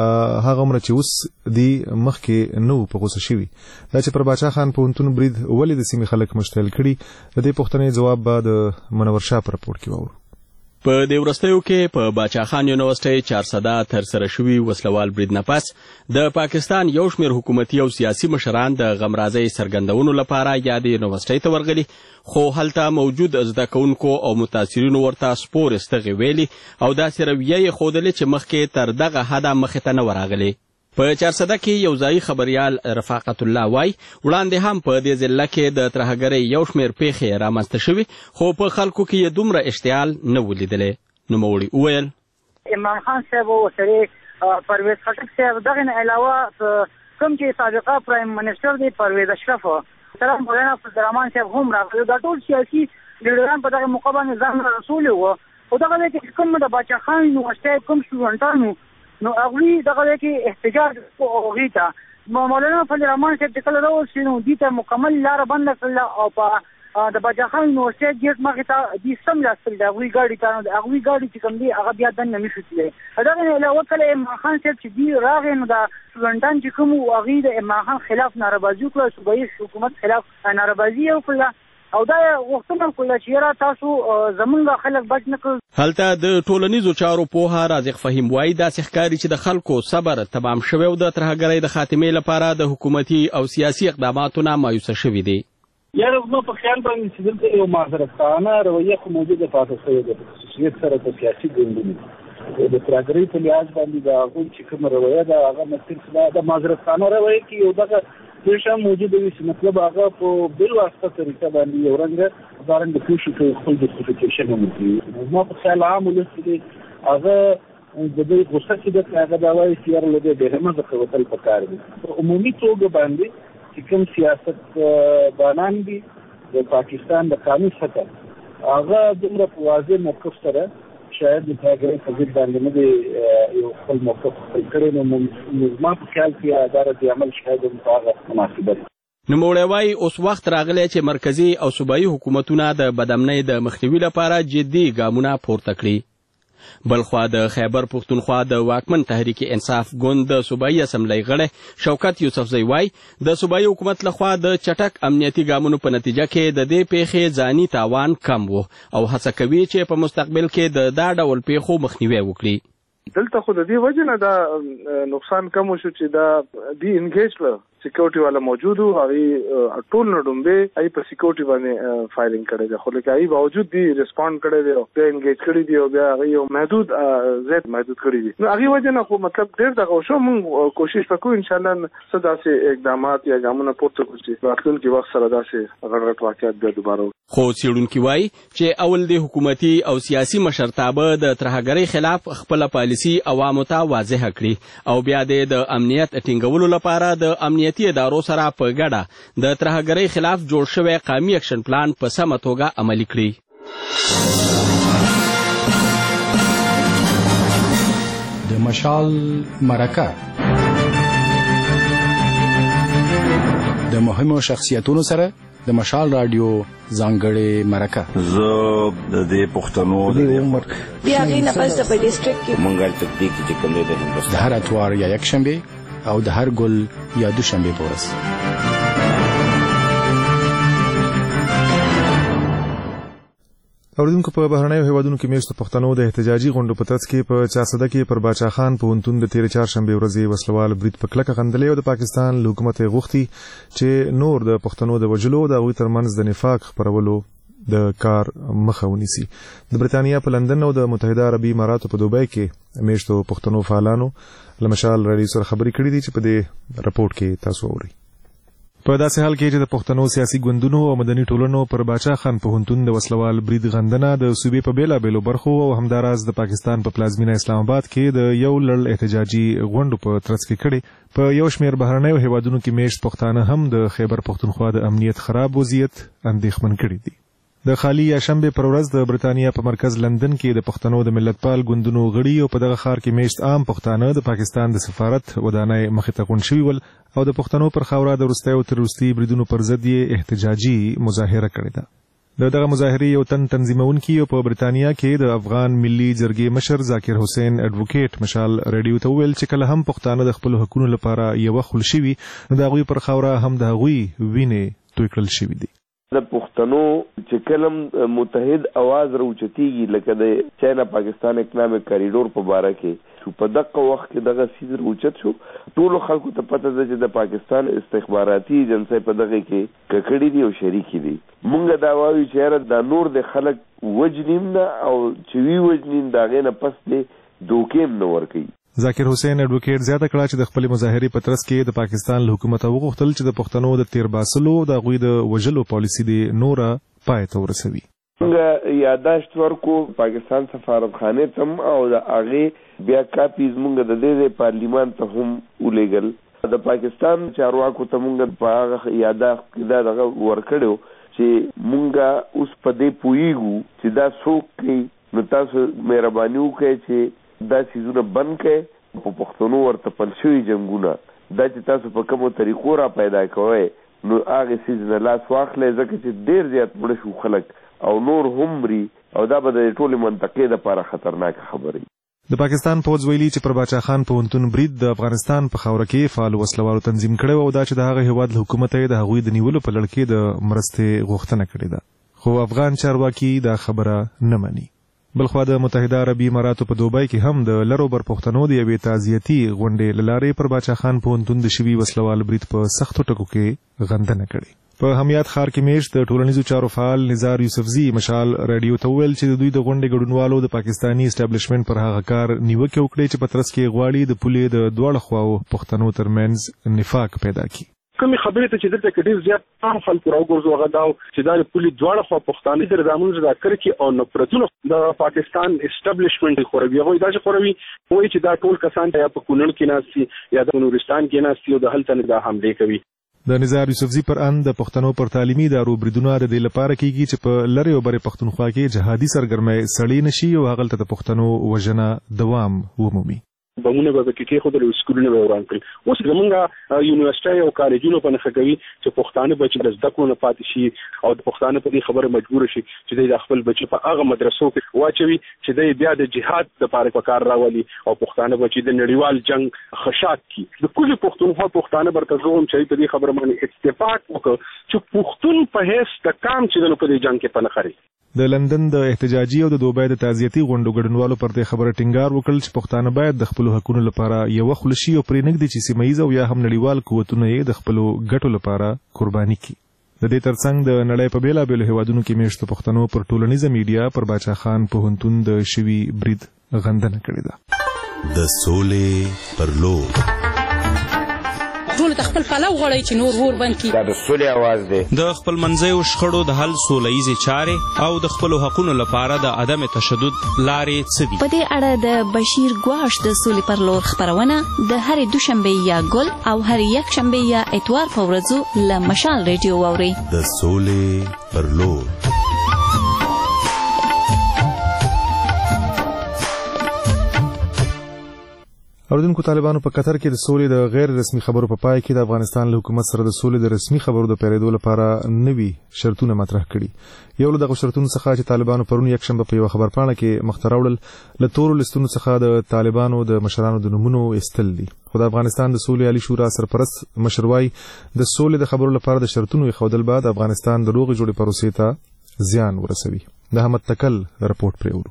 هغه عمره چې اوس دي مخکې نه وو په غوسه شوي. دا چې پر باچا خان پوهنتون برید ولې د سیمې خلک مشتعل کړي، د دې پوښتنې ځواب به د منور شاه په رپورټ کې واورو. په دې وروستیو کې په باچا خان یونیورسټۍ چارسده ترسره شوي وسلوال برید نه پس د پاکستان یو شمېر حکومتي او سیاسي مشران د غمرازۍ څرګندونو لپاره یا د یونیورسټۍ ته ورغلي، خو هلته موجود زده کوونکو او متاثرینو ورته سپورې ستغې ویلي او داسې رویه یې ښودلې چې مخکې تر دغه حده مخې ته نه ورغلې. په چارسده کې یو ځایي خبریال رفاقت الله وای وړاندې هم په دې ضلع کې د ترهګرۍ یو شمېر پیښې رامنځته شوي، خو په خلکو کې یې دومره اشتعال نه و لیدلی. نوموړي وویل عمران خان صاحب او سړی پرویز خټک صاحب دغه نه علاوه کوم چې سابقه پرایم منسټر دی پرویز اشرف سره مولانا فضلرحمان صاحب هم راغلي. دا ټول سیاسي لیډران په دغه موقع باندې ځان رسولي وو. خو دغه کې کوم د باچا خان یونیورسټۍ کوم سټوډنټانو نو هغوی دغه کې احتجاج هغوی ته مولانا فضلرحمان صاحب چې کله راوستي نو دوی ته مکمل لاره بنده کړله او په د باچا خان یونیورسټۍ ګیټ مخې ته دوی سملاستل د هغوی ګاډي ته نو د هغوی ګاډي چې کوم دی هغه بیا دننه نشو تللی. دغه نه علاوه کله عمران خان صاحب چې دوی راغی نو د سټوډنټان چې کوم وو هغوی د عمران خان خلاف ناربازي وکړه، صوبایي حکومت خلاف ناربازي یې وکړه او دا غوښتنه وکړه چې یاره تاسو زمونږ خلک بچ نه کړو. هلته د ټولنیزو چارو پوهه رازق فهیم وایي داسې ښکاري چې د خلکو صبر تمام شوی او د ترهګرۍ د خاتمې لپاره د حکومتي او سیاسي اقداماتو نه مایوسه شوي دي. یاره زما په خیال باندې چې دلته یو معذرتخانه رویه خو موجوده پاتې شوې ده په خصوصیت سره د سیاسي ګوندونو د ترهګرۍ په لحاظ باندې د هغوی چې کومه رویه ده هغه مصرف د معذرتخانه رویه کې یو دغه پیښه موجوده وي چې مطلب هغه په بېلواسطه طریقه باندې یو رنګه دارنګه پیښې کوي خپل جسټیفیکیشن هم کوي. زما په خیال عام ولس چې دی هغه د دوی غوسه چې ده هغه دا وایي چې یاره له دې بېرحمه څخه وتل پکار دي. په عمومي توګه باندې چې کوم سیاست دانان دي د پاکستان د قانون څخه هغه دومره په واضح موقف سره شاید د ترهګرۍ په ضد باندې نه دی یو خپل موقف خپل کړی. نو زما په خیال کې دا رد عمل شاید هم په هغه مناسبه ده. نوموړی وایي اوس وخت راغلی چې مرکزي او صوبایي حکومتونه د بدامنۍ د مخنیوي لپاره جدي ګامونه پورته کړي. بلخوا د خیبر پښتونخوا د واکمن تحریک انصاف ګوند د صوبایي اسمبلی غړی شوکت یوسفزی وایي د صوبایي حکومت لخوا د چټک امنیتي ګامونو په نتیجه کې د دې پیښې ځاني تاوان کم و او هڅه کوي چې په مستقبل کې د دا ډول پیښو مخنیوی وکړي. دلته خو د دې وجه نه دا نقصان کم شو چې دا دی انګیج کړ سکیورټي والا موجود وو هغه ټول نډومبه ای په سکیورټي باندې فایلینګ کړی دی خو لکه ای باوجود دی ریسپانډ کړی دی او بیا انګیج کړی دی او بیا هغه یو محدود زیات محدود کړی دی نو هغه وجه نه خو مطلب ډېر دغه شو موږ کوشش وکړو ان شاء الله صداسه اقدامات یا ګامونه پورته کړو چې راتلونکي وخت سره داسې غټ غټ واقعیت بیا دوباره. خو څېړونکي وایي چې اول د حکومتي او سیاسي مشرتابه د ترهګرۍ خلاف خپله پالیسي عوامو ته واضحه کړي او بیا د امنیت ټینګولو لپاره د امنیتي ادارو سره په ګډه د ترهګرۍ خلاف جوړ شوی قومي اکشن پلان په سمه توګه عملي کړي. د مشال مرکه د مهمو شخصیتونو سره د مشال رادیو ځانګړې مرکه. زه د دې پښتنو د عمر بیا غي نه پس په ډیسټریکټ کې منګل تکدیک چې کوم د هندوستان د هر اتوار یا یک شنبه او د هر ګل یا دوشنبه پورس. اوریدونکو په بهرنیو هیوادونو کې میشتو پښتنو د احتجاجي غونډو په ترڅ کې په چارسده کې پر باچا خان پوهنتون د تیر چهارشنبه ورځې وسلوال برید په کلکه غندلې او د پاکستان له حکومت غوښتي چې نور د پښتنو د وژلو د هغوی ترمنځ د نفاق خپرولو د کار مخه ونیسي. د برتانیا په لندن او د متحده عربي اماراتو په دوبۍ کې میشتو پښتنو فعالانو له مشال رادیو سره خبرې کړې دي چې په دې راپورټ کې تاسو اورئ. په داسې حال کې چې د پښتنو سیاسي ګوندونو او مدني ټولنو پر باچا خان پوهنتون د وسلوال برید غندنه د صوبې په بیلابیلو برخو او همداراز د پاکستان په پلازمینه اسلام آباد کې د یو لړ احتجاجي غونډو په ترڅ کې کړي. په یو شمېر بهرنیو هیوادونو کې میشت پښتانه هم د خیبر پښتونخوا د امنیت خراب وضعیت اندېښمن کړي دي. د خالي یا شنبه پر ورځ د برتانیا په مرکز لندن کې د پښتنو د ملتپال ګوندونو غړي او په دغه ښار کې میشت عام پښتانه د پاکستان د سفارت ودانۍ مخې ته غونډ شوي ول او د پښتنو پر خاوره د وروستیو تر وروستي بریدونو پر ضد یې احتجاجي مظاهره کړې ده. د دغه مظاهرې یو تن تنظیمونکي او په برتانیا کې د افغان ملي جرګې مشر ذاکر حسین اډوکیټ مشال رادیو ته وویل چې کله هم پښتانه د خپلو حقونو لپاره یوه خل شوي نو د هغوی پر خاوره هم د هغوی وینې توی کړل شوي دي. د پښتنو چې کلم متحد اواز راوچتیږي لکه د چاینا پاکستان اکنامک کریډور په باره کې په دغه وخت کې دغه سیز راوچت شو ټولو خلکو ته پته ده چې د پاکستان استخباراتي ایجنسۍ په دغه کې ککړې دي او شریکې دي. مونږ دا وایو چې دا نور د خلک وجنیم نه او چې وی وجنین د هغې نه پس دی دوکې نه ورکوي. ذاکر حسین اډوکیټ زیاته کړه چې د خپلې مظاهرې په ترڅ کې د پاکستان له حکومته وغوښتل چې د پښتنو د تیر باسلو د هغوی د وژلو پالیسي دې نوره پای ته ورسوي. موږ یاداشت ورکو پاکستان سفارتخانې ته هم او د هغې بیا کاپیز موږ د دې پارلیمان ته هم ولیږل. د پاکستان چارواکو ته موږ په هغه یاداشت کې دا دغه ورکړو چې موږ اوس په دې پوهیږو چې دا څوک کوي نو تاسو مهرباني وکړئ چې دا سیزونه بند کړئ په پښتنو ورته پل شوي جنګونه دا چې تاسو په کومو طریقو را پیدا کوئ نو هغې سیز نه لاس واخلئ ځکه چې ډېر زیات مړه شو خلک او نور هم مري او دا به د ټولې منطقې دپاره خطرناکه خبرې. د پاکستان پوځ ویلي چې پر باچا خان پوهنتون برید د افغانستان په خاوره کې فعال وسلوالو تنظیم کړی او دا چې د هغه هیواد له حکومته یې د هغوی د نیولو په لړ کې د مرستې غوښتنه کړې ده خو افغان چارواکي دا خبره نه مني. بلخوا د متحده عربي اماراتو په دوبۍ کې هم د لرو بر پښتنو د یوې تعزیتي غونډې له لارې پر باچا خان پوهنتون د شوي وسلوال برید په سختو ټکو کې غندنه کړې. په همیات ښار کې میشت د ټولنیزو چارو فعال نزار یوسفزي مشال رادیو ته وویل چې د دوی د غونډې ګډونوالو د پاکستاني اسټابلیشمنټ پر هغه کار نیوکې وکړې چې په ترڅ کې غواړي د پولې د دواړو خواو پښتنو ترمنځ نفاق پیدا کړي. کومې خبرې ته چې دلته کې ډېر زیات عام خلکو راوګرځو هغه دا چې دا د پولې دواړه خوا پښتانه د زامنو دا کرکې او نفرتونه د پاکستان اسټابلیشمنټ خوروي هغوی دا چې خوروي وایي چې دا ټول کسان یا په کونړ کې ناست یا د نورستان کې ناست او د هلته نه دا حملې کوي. د نزار یوسفزي پر ان د پښتنو پر تعلیمي ادارو بریدونه د دې لپاره کیږي چې په لرې او برې پښتونخوا کې جهادي سرګرمۍ سړې نشي او هغلته د پښتنو وژنه دوام ومومي. بمونه به کې کې خو د سکولونو به وران کړي. اوس زمونږ یونیورسيټي او کالجونو په نخښه کوي چې پښتانه بچي د زده کړو نه پاتې شي او د پښتانه په دې خبره مجبور شي چې د خپل بچي په هغه مدرسو کې واچوي چې د بیا د جهاد لپاره په کار راولي او پښتانه بچي د نړیوال جنگ خشاک کی. د کله پښتونخوا پښتانه برته زوم چې په دې خبره باندې اتفاق وکړي چې پښتون په هیڅ د کام چې د په دې جنگ کې پنه خري. د لندن د احتجاجي او د دوبۍ د تعزیتي غونډو ګډونوالو پر دې خبره ټینګار وکړ چې پښتانه باید د خپل حقوقو لپاره یو خلشي او پرې نګدي چې سیمایي او یا هم نړیوال قوتونه یې د خپل ګټو لپاره قرباني کړي. د دې ترڅنګ د نړۍ په بیلابېلو هیوادونو کې میشتو پښتنو پر ټولنیزه میډیا پر باچا خان پوهنتون د شوي برید غندنه کړې ده. د سولې پر لور ټول د خپل پلو غړی چې نور ور بند کی. دا د سولې आवाज دی. د خپل منځیو شخړو د حل سولهییزې چارې او د خپل حقوقو لپاره د عدم تشدد لارې څه دي؟ په دې اړه د بشیر ګواش د سولې پر لور خبرونه د هرې دوشنبه یا ګل او هرې یک شنبه یا اتوار په ورځو له مشال ریډیو واورئ. د سولې پر لور. اوردونکو طالبانو په قطر کې د سولې د غیر رسمي خبرو په پای کې د افغانستان له حکومت سره د سولې د رسمي خبرو د پیریدو لپاره نوي شرطونه مطرح کړي. یو له دغه شرطونو څخه چې طالبانو پرون یک شنبه په یو خبرپاڼه کې مخته راوړل له تورو لستونو څخه د طالبانو د مشرانو د نومونو ایستل دي. خو د افغانستان د سولې عالی شورا سرپرست مشروای د سولې د خبرو لپاره د شرطونو ایښودل بعد افغانستان د روغې جوړې پروسې ته زیان ورسوي. د احمد تکل رپورټ پرېوړو.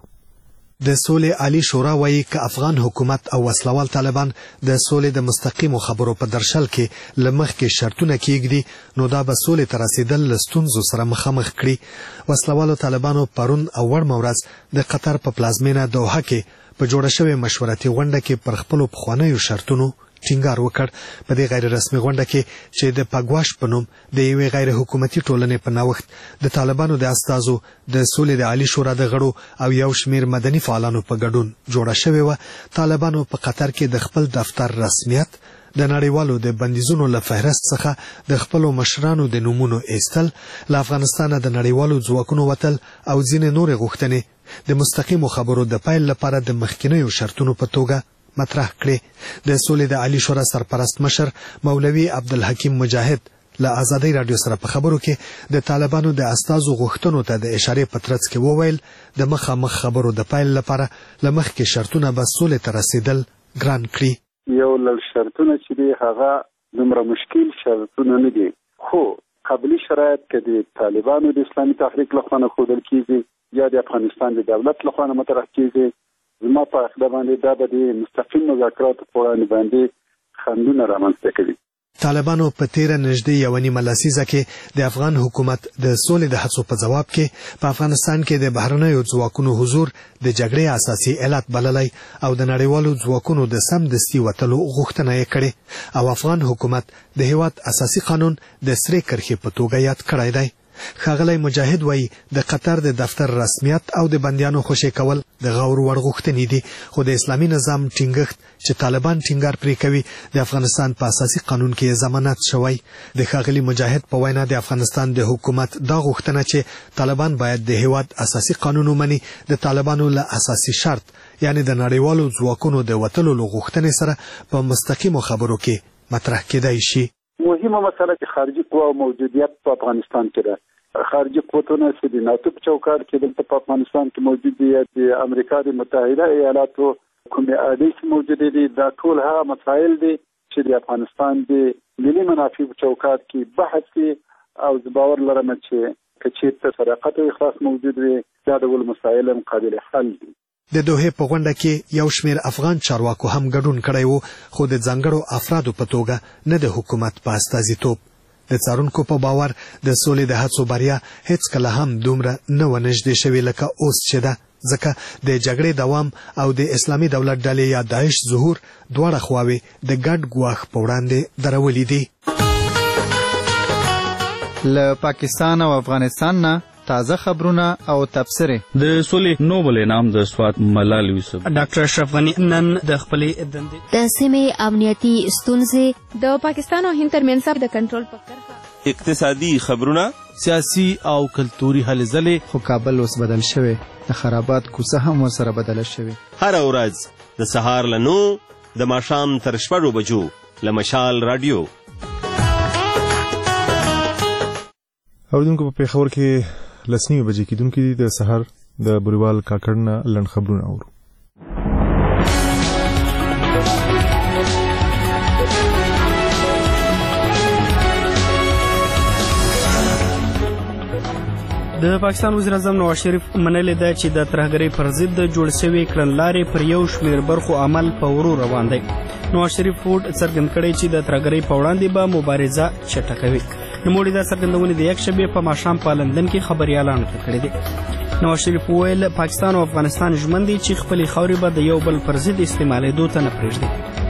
د سولې عالی شورا وایي که افغان حکومت او وسلوال طالبان د سولې د مستقیمو خبرو په درشل کې لمخ کې شرطونه کېږدي نو دا به سولې ته رسیدل له ستونزو سره مخامخ کړي. وسلوالو طالبانو پرون او وړمه ورځ د قطر په پلازمینه دوحه کې په جوړه شوې مشورتي غونډه کې پر خپلو پخوانیو شرطونو ټینګار وکړ. په دې غیر رسمي غونډه کې چې د پګواش په نوم د یوې غیر حکومتي ټولنې په نوښت د طالبانو د استازو د سولې د عالی شورا د غړو او یو شمیر مدني فعالانو په ګډون جوړه شوې وه. طالبانو په قطر کې د خپل دفتر رسمیت د نړیوالو د بندیزونو له فهرست څخه د خپلو مشرانو د نومونو ایستل، له افغانستانه د نړیوالو ځواکونو وتل او ځینې نورې غوښتنې د مستقیمو خبرو د پیل لپاره د مخکینیو شرطونو په توګه مطرح کړي. د سولې د عالی شورا سرپرست مشر مولوي عبدالحکیم مجاهد له آزادۍ رادیو سره په خبرو کې د طالبانو د استازو غوښتنو ته د اشارې په ترڅ کې وویل د مخامخ خبرو د پیل لپاره له مخکې شرطونه به سولې ته رسیدل ګران کړي. یو لږ شرطونه چې دي هغه دومره مشکل شرطونه نه دي، خو قبلي شرایط کې د طالبانو د اسلامي تحریک لخوا نه ښودل کېږي یا د افغانستان د دولت لخوا نه مطرح کېږي. زما په عقیده باندې دا به د مستقیم مذاکراتو په وړاندې باندې خنډونه رامنځته کوي. طالبانو په تیره نږدې یوه نیمه لسیزه کې د افغان حکومت د سولې د هڅو په جواب کې په افغانستان کې د بهرنیو ځواکونو حضور د جګړې اساسي علت بللی او د نړیوالو ځواکونو د سمدستي وتلو غوښتنه یې کړې او افغان حکومت د هیواد اساسي قانون د سرې کرښې په توګه یاد کړی دی. ښاغلی مجاهد وایي د قطر د دفتر رسمیت او د بندیانو خوشي کول د غور وړ غوښتنې دي، خو د اسلامي نظام ټینګښت چې طالبان ټینګار پرې کوي د افغانستان په اساسي قانون کې ضمانت شوی. د ښاغلي مجاهد په وینا د افغانستان د حکومت دا غوښتنه چې طالبان باید د هیواد اساسي قانون ومني د طالبانو له اساسي شرط یعنی د نړیوالو ځواکونو د وتلو له غوښتنې سره په مستقیمو خبرو کې مطرح کېدای شي. مهمه مسله چې خارجي قوا موجودیت په افغانستان کې ده. خارجي قوتونه چې د ناتو په چوکاټ کې دلته په افغانستان کې موجود دي یا د امریکا د متحده ایالاتو کومې اړیکې موجودې دي، دا ټول هغه مسایل دي چې د افغانستان د ملي منافعو په چوکاټ کې بحث کوي او زه باور لرم چې که چېرته صداقت او اخلاص موجود وي دا ډول مسایل هم قابل حل دي. د دوحې په غونډه کې یو شمیر افغان چارواکو هم ګډون کړی و، خو د ځانګړو افرادو په توګه نه د حکومت په استازیتوب. د څارونکو په باور د سولې د هڅو بریا هیڅ کله هم دومره نه و نږدې شوې لکه اوس چې ده، ځکه د جګړې دوام او د اسلامي دولت ډلې یا داعش ظهور دواړه خواوې د ګډ ګواښ په وړاندې درولي دي. له پاکستان او افغانستان نه تازه خبرونه او تبصرې. د سولې نوبل انعام د سوات ملال یوسف ډاکټر اشرف غنی نن د خپلې دندې د سیمې امنیتي ستونزې د پاکستان او هند ترمنځ د کنټرول په کرښه اقتصادي خبرونه سیاسي او کلتوري هلې ځلې. خو کابل اوس بدل شوی، د خرابات کوڅه هم ورسره بدله شوې. هره ورځ د سهار له نو د ماښام تر شپږو بجو له مشال راډیو. اوریدونکو په پېښور کې لس نیمې بجې کېدونکي دي. د سهار د بوریوال کاکړ نه لنډ خبرونه اورو. د پاکستان وزیر اعظم نواز شریف منلې ده چې د ترهګرۍ پر ضد جوړ شوي کړنلارې پر یو شمېر برخو عمل په ورو روان دی. نواز شریف هوډ څرګند کړی چې د ترهګرۍ په وړاندې به مبارزه چټکوي. نوموړي دا څرګندونې د یکشنبې په ماښام په لندن کې خبریالانو ته کړې دي. نواز شریف وویل پاکستان او افغانستان ژمن دي چې خپلې خاورې به د یو بل پر ضد استعمالېدو ته نه پرېږدي.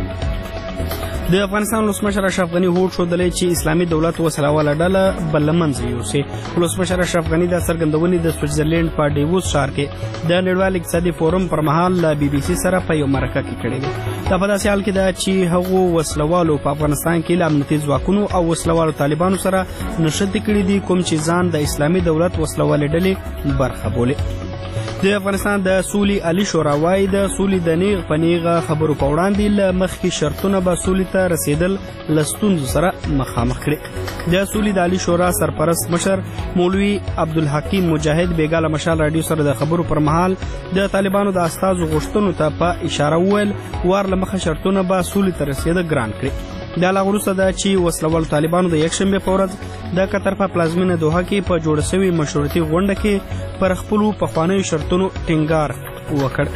د افغانستان ولسمشر اشرف غني هوډ ښودلی چې اسلامي دولت وسله ډله به له منځه یوسي. ولسمشر اشرف غني دا څرګندونې د سویټزرلینډ په ډیووس ښار کې د نړیوال اقتصادي فورم پر مهال له بي بي سي سره په یو مرکه کې کړې دي. دا په داسې حال کې ده چې هغو وسلوالو په افغانستان کې له امنیتي ځواکونو او وسلوالو طالبانو سره نښتې کړي دي کوم چې ځان د اسلامي دولت وسلوالې ډلې برخه بولي. د افغانستان د سولې عالي شورا وایي د سولې د نیغ په نیغه خبرو په وړاندې له مخکې شرطونه به سولې ته رسېدل له ستونزو سره مخامخ کړي. د سولې د عالي شورا سرپرست مشر مولوي عبدالحکیم مجاهد بیګا له مشال راډیو سره د خبرو پر مهال د طالبانو د استازو غوښتنو ته په اشاره وویل وار له مخه شرطونه به سولې ته رسېده ګران کړي. دا لا وروسته ده چې وسلوالو طالبانو د یکشنبې په ورځ د قطر په پلازمینه دوحه کې په جوړه شوې مشورتي غونډه کې پر خپلو پخوانیو شرطونو ټینګار وکړ.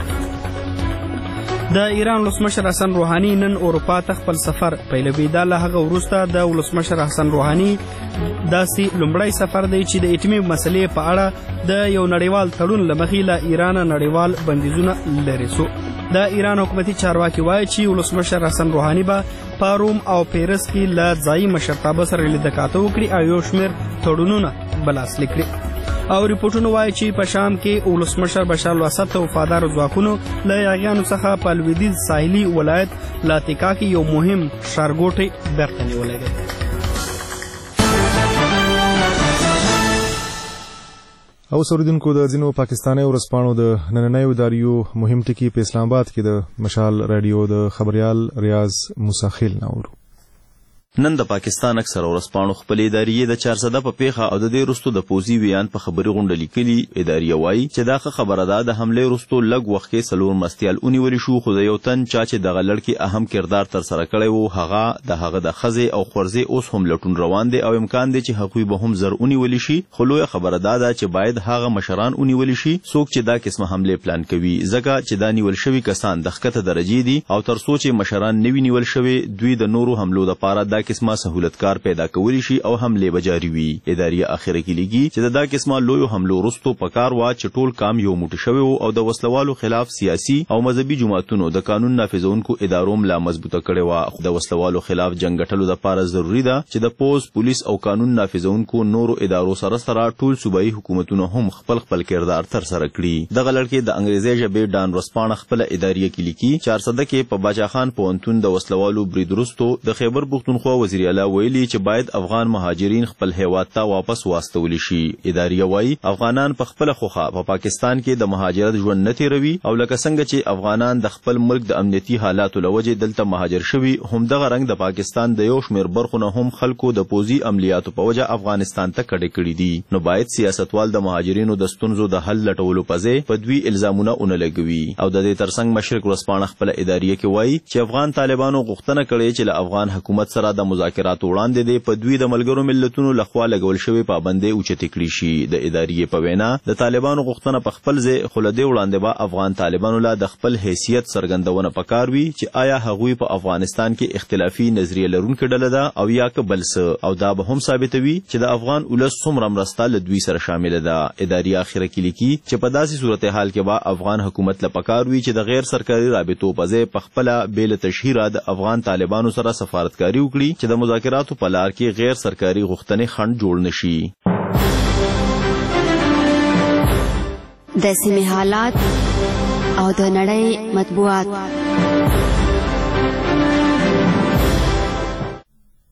د ایران ولسمشر حسن روحاني نن اروپا ته خپل سفر پیلوي. دا له هغه وروسته د ولسمشر حسن روحاني داسې لومړی سفر دی چې د اټومي مسلې په اړه د یو نړیوال تړون له مخې له ایران نړیوال بندیزونه لرې سو. د ایران حکومتي چارواکي وایي چې ولسمشر حسن روحاني به په روم او پیرس کې له ځایي مشرتابه سره لیدکاته وکړي او یو شمېر تړونونه به لاسلیک کړي. او ریپورټونه وایي چې په شام کې ولسمشر بشار الاسد ته وفادار ځواکونو له یاغیانو څخه په لویدیځ ساحلي ولایت لاتیکا کې یو مهم ښارګوټی بیرته نیولی دی. او اوریدونکو د ځینو پاکستاني ورځپاڼو د نننیو اداریو مهم ټکي په اسلام آباد کې د مشال راډیو د خبريال ریاض موسی خیل ناورو. نن د پاکستان اکثر ورځپاڼو خپلې ادارې د چارسده په پیښه او د دې وروسته د پوځي ویان په خبري غونډه لیکلي. ادارې وایي چې دا خبره ده د حملې وروسته لږ وخت کې څلور مرستیال ونیول شو خو د یو تن چا چې دغه لړکي اهم کردار تر سره کړی وو هغه د هغه د ښځې او خورزې اوس هم لټون روان دی او امکان دی چې هغوی به هم زر ونیول شي. خو لویه خبره دا ده چې باید هغه مشران ونیول شي څوک چې دا قسمه حملې پلان کوي ځکه چې دا نیول شوي کسان د ښکته درجې دي او تر څو چې مشران نه وي نیول شوي دوی د نورو حملو لپاره دا قسمه سهولت کار پیدا کولی شي او حمله بجاری وي. ادارې اخره کې لګي چې دا قسمه لوی حملو وروسته پکار وا چې ټول کام یو موټی شوی او د وسلوالو خلاف سیاسي او مذهبي جماعتونو د قانون نافذونکو ادارو ملا مضبوطه کړي وا. د وسلوالو خلاف جنگ غټلو لپاره ضروری ده چې د پوز پولیس او قانون نافذونکو نورو ادارو سره سره ټول صوبایي حکومتونو هم خپل خپل کردار تر سره کړي. دغه لړکې د انګریزي ژبې ډان ورسپانه خپل ادارې کې لیکي چارسده کې په باچا خان پونتون د وسلوالو برید وروسته د خیبر پختونخوا وزیر اعلی ویلي چې باید افغان مهاجرین خپل هیواد ته واپس واستول شي. ادارې وایي افغانان په خپل خوخه په پا پاکستان کې د مهاجرت ژوند نه تیروي او لکه څنګه چې افغانان د خپل ملک د امنیتي حالاتو لوجې دلته مهاجر شوي هم دغه رنګ د پاکستان د یو شمېر برخو نه هم خلکو د پوځي عملیاتو په وجه افغانستان ته کډې کړي دي. نو باید سیاستوال د مهاجرینو د ستونزو د حل لټولو په ځای په دوی الزامونه ونه لګوي. او د دې ترڅنګ مشرق ورځپاڼه خپل ادارې کې وایي چې افغان طالبانو غوښتنه کړې چې له افغان حکومت سره د مذاکراتو وړاندې د په دوی د ملګرو ملتونو لخوا لګول شوی پابندۍ اوچتې کړې شي. د ادارې په وینا د طالبانو غوښتنه په خپل ځای خو له دې وړاندې به افغان طالبانو له د خپل حیثیت څرګندونه پکار وي چې آیا هغوی په افغانستان کې اختلافي نظریه لرونکې ډله ده او یا که بل څه او دا به هم ثابتوي چې د افغان ولس څومره مرسته له دوی سره شامل ده. ادارې اخره کې لیکي چې په داسې صورتحال کې به افغان حکومت له پکار وي چې د غیر سرکاري رابطو په ځای په خپله بې له تشهیره د افغان طالبانو سره سفارتکاري وکړي چې د مذاکراتو په لار کې غیر سرکاري غوښتنې خنډ جوړ نشي. د سیمې حالات او د نړۍ مطبوعات.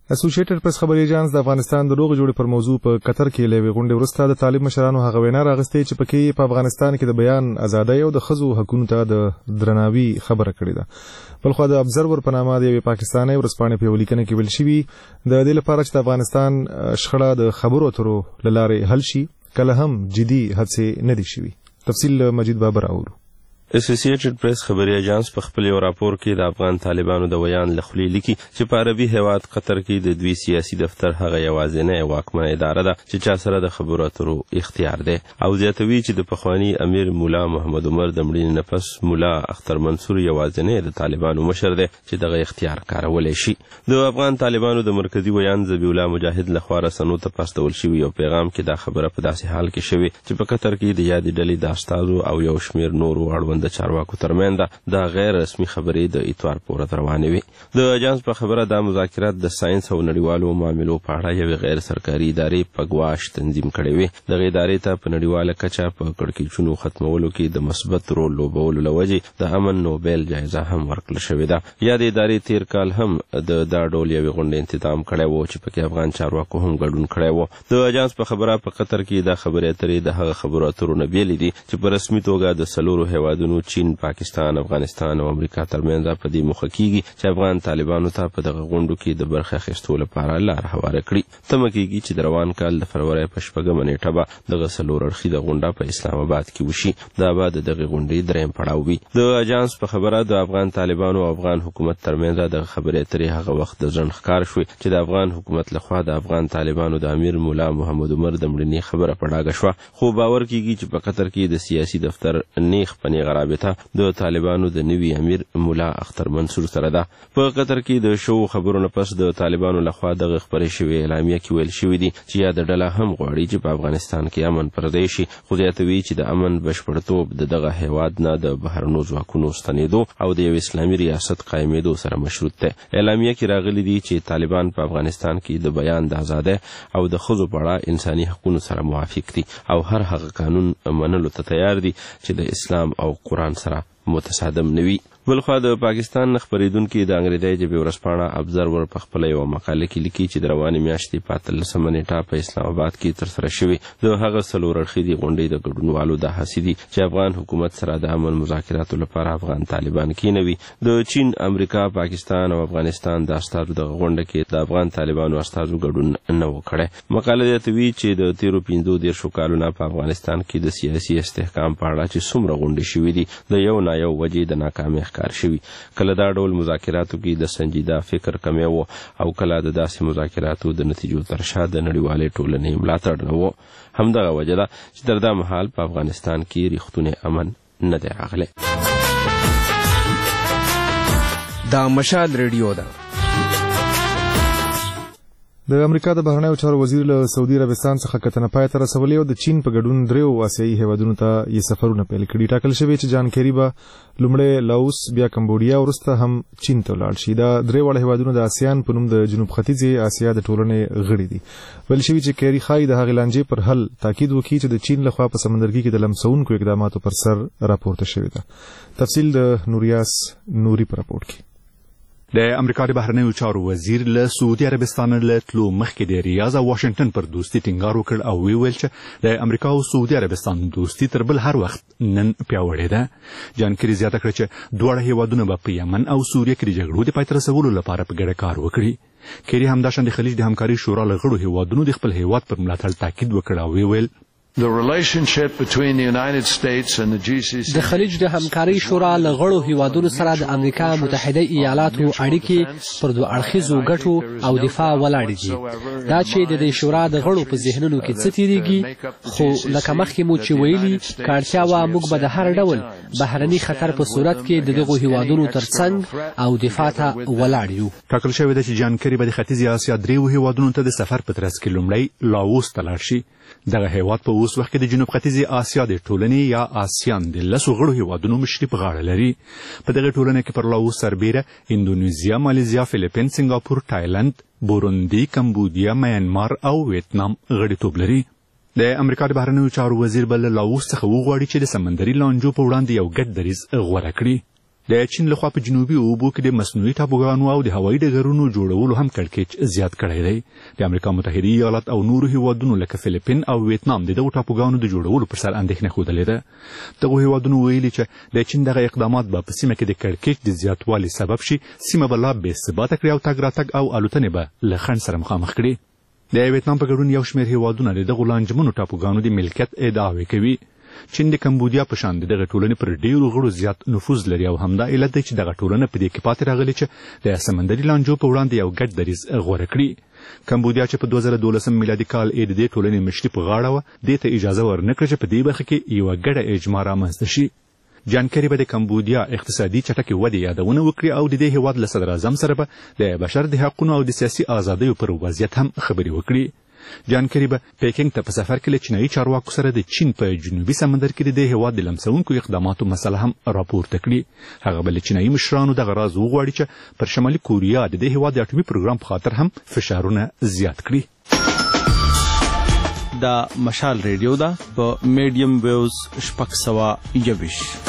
اسوسییټډ پریس خبري اژانس د افغانستان د روغ جوړې پر موضوع په قطر کې لوي غونډه وروسته د طالب مشرانو هغه وینا راغستې چې پکې په افغانستان کې د بیان ازادۍ او د ښځو حقوقو ته د درناوي خبره کړې ده. بلخو د ابزرور په نامه د یوې پاکستاني ورځپاڼې په ولیکنه کې ویل شوي د دې لپاره چې د افغانستان شخړه د خبرو اترو له لارې حل شي کله هم جدي هڅې نه دي شوي. تفصیل مجید بابر اورو. اسوسییټډ پریس خبري اژانس په خپل یو راپور کې د افغان طالبانو د ویان لخلی لیکي چې په عربي هیواد قطر کې د دوی سیاسي دفتر هغه یوازینی واکمنه اداره ده چې چا سره د خبرو اترو اختیار دی او زیاتوي چې د پخوانی امیر مولا محمد عمر د مړینې نه پس مولا اختر منصور یوازینی د طالبانو مشر دی چې دغه اختیار کارولی شي. د افغان طالبانو د مرکزی ویان ذبیح الله مجاهد لخوا رسنو ته پاستول شوي یو پیغام کې دا خبره په داسې حال کې شوې چې په قطر کې د یادې ډلې د استازو او یو شمېر نورو اړوند د چارواکو ترمنځ د غیر رسمي خبرې د اتوار پورې روانې وي. د اجانس په خبره د مذاکرات د ساينس او نړیوالو معاملو په اړه یو غیر سرکاري ادارې په ګواښ تنظیم کړي وي. د ادارې ته په نړیواله کچه په کړکېچونو ختمولو کې د مثبت رول لوبولو لوجې د امن نوبل جایزه هم ورکړل شوې ده. یا د ادارې تیر کال هم د دا ډول یو غونډې تنظیم کړي وو چې پکې افغان چارواکو هم ګډون کړي وو. د اجانس په خبره په قطر کې د خبرې اترې د هغه خبرو اترو نه بیل دي چې په رسمي توګه د سلورو هیوادونو چین، پاکستان، افغانستان او امریکا ترمنځ په دې موخه کیږي چې افغان طالبانو ته په دغه غونډو کې د برخه اخیستو لپاره لار هواره کړي. تمه کیږي چې د روان کال د فروری په شپږمه نیټه به دغه څلور اړخیزه غونډه په اسلام آباد کې وشي. دا به د دغه غونډې دریم پړاو وي. د اجانس په خبره د افغان طالبانو او افغان حکومت ترمنځ د خبرې اترې هغه وخت د ځن ښکار شوې چې د افغان حکومت لخوا د افغان طالبانو د امیر مولا محمد عمر د مړینې خبره په ډاګه شوه. خو باور کیږي چې په قطر کې د سیاسي دفتر نیغ په نیغه رابطه د طالبانو د نوي امیر مولا اختر منصور سره ده. په قطر کې د شو خبرو نه پس د طالبانو لخوا دغه خبرې شوې اعلامیه کې ویل شوې دي چې یا د ډله هم غواړي چې په افغانستان کې امن پردی شي، خو زیاتوي چې د امن بشپړتوب د دغه هیواد نه د بهرنیو ځواکونو ستنېدو او د یو اسلامي ریاست قایمېدو سره مشروط دی. اعلامیه کې راغلي دي چې طالبان په افغانستان کې د بیان د ازادۍ او د ښځو په اړه انساني حقوقو سره موافق دي او هر هغه قانون منلو ته تیار دي چې د اسلام او قرآن سره متصادم نوي. بلخوا د پاکستان خبریدونکو د انګریزي ژبې ورځپاڼه ابزرور په خپل یو مقاله کې لیکي چې د روانې میاشتې په اتلسمه نیټه په اسلام آباد کې ترسره شوې د هغه څلور اړخیزې غونډې د ګډونوالو د هڅې دي چې افغان حکومت سره د امن مذاکراتو لپاره افغان طالبان کېنوي. د چین، امریکا، پاکستان او افغانستان د استازو د غونډه کې د افغان طالبانو استازو ګډون نه وکړي. مقاله زیاتوي چې د تیرو پنځو دیرشو کالونو په افغانستان کې د سیاسي استحکام په اړه چې څومره غونډې شوې دي د یو نه یو وجې د ناکامۍ کار شوی. کله دا ډول مذاکراتو کې د سنجیده فکر کمی وو او کله د داسې مذاکراتو د نتیجو تر شا د نړیوالې ټولنې ملاتړ نه وو. همدغه وجه ده چې تر دا مهال په افغانستان کې ریښتونی امن نه دی راغلی. دا مشال ریډیو ده. د امریکا د بهرنیو چارو وزیر له سعودي عربستان څخه کتنه پای ته رسولې او د چین په ګډون دریو آسیایي هیوادونو ته یې سفرونه پیل کړي. ټاکل شوی چې جان کیری به لومړی لاوس، بیا کمبودیا، وروسته هم چین ته ولاړ شي. دا درې واړه هیوادونه د آسیان په نوم د جنوب ختیځې آسیا د ټولنې غړي دي. ویل شوي چې کیری ښایي د هغې لانجې پر حل تاکید وکړي چې د چین لخوا په سمندرګي کې د لمسونکو اقداماتو پر سر راپورته شوې ده. تفصیل د نوریاس نوري په راپور کې. د امریکا د بهرنیو چارو وزیر له سعودي عربستان له تلو مخکې د ریاض او واشنگټن پر دوستي ټینګار وکړ او ویل چې د امریکا او سعودي عربستان دوستي تر بل هر وخت نن پیاوړې ده. جان کیری زیاته کړه چې دواړه هیوادونه به په یمن او سوریه کې د جګړو د پای ته رسولو لپاره په ګډه کار وکړي. کیری همداشان د خلیج د همکاري شورا له غړو هیوادونو د خپل هیواد پر ملاتړ تاکید وکړ او ویل The relationship between the United States and the G C C د خلیج د همکاري شورا له غړو هیوادونو سره د امریکا متحده ایالاتو اړیکې پر دوه اړخیزو ګټو او دفاع ولاړې دي. دا چې د دې شورا د غړو په ذهنونو کې څه تیریږي، خو لکه مخکې مو چې ویلي کاړتیا وه موږ به د هر ډول بهرني خطر په صورت کې د دغو هیوادونو ترڅنګ او دفاع ته ولاړ یو. ټاکل شوی ده چې جان کیری به د ختیځې اسیا دریو هیوادونو ته د سفر په ترڅ کې لومړی لاوس ته لاړ شي. دغه هیواد په اوس وخت کې د جنوب ختیځې آسیا د ټولنې یا آسیان د لسو غړو هیوادونو مشري په غاړه لري. په دغه ټولنه کې پر لاوس سربیره اندونیزیا، مالیزیا، فلیپین، سنګاپور، تایلند، بوروندي، کمبودیا، میانمار او ویتنام غړیتوب لري. د امریکا د بهرنیو چارو وزیر بل لاوس څخه وغواړي چې د سمندري لانجو په وړاندې یو ګډ دریځ غوره کړي. د چین لخوا په جنوبي اوبو کې د مصنوعي ټاپوګانو او د هوایي ډګرونو جوړولو هم کړکېچ زیات کړی دی. د امریکا متحده ایالات او نورو هیوادونو لکه فلیپین او ویتنام د دغو ټاپوګانو د جوړولو پر سر اندېښنه ښودلې ده. دغو هیوادونو ویلي چې د چین دغه اقدامات به په سیمه کې د کړکېچ د زیاتوالي سبب شي، سیمه به لا بې ثباته کړي او تګ راتګ او الوتنې به له خنډ سره مخامخ کړي. د ویتنام په ګډون یو شمېر هیوادونه د دغو لانجمنو ټاپوګانو د ملکیت ادعاوې کوي. چین د کمبودیا په شان د دغه ټولنې پر ډیرو غړو زیات نفوذ لري او همدا علت دی چې دغه ټولنه په دې کې پاتې راغلې چې د سمندري لانجو په وړاندې یو ګډ دریځ غوره کړي. کمبودیا چې په دوه زره دولسم میلادي کال یې د دې ټولنې مشري په غاړه وه، دې ته اجازه ورنه کړه چې په دې برخه کې یوه ګډه اجماع رامنځته شي. جان کری به د کمبودیا اقتصادي چټکې ودې یادونه وکړي او د دې هیواد له صدراعظم سره به د بشر د حقونو او د سیاسي ازادیو پر وضعیت هم خبرې وکړي. جان کری به پیکینګ ته په سفر کې له چینایي چارواکو سره د چین په جنوبي سمندر کې د دې هیواد د لمسونکو اقداماتو مسله هم راپورته کړي. هغه به له چینایي مشرانو دغه راز وغواړي چې پر شمالي کوریا د دې هیواد د اټومي پروګرام په خاطر هم فشارونه زیات کړي. دا مشال ریډیو ده په میډیم ویوز شپږ سوه یوویشت.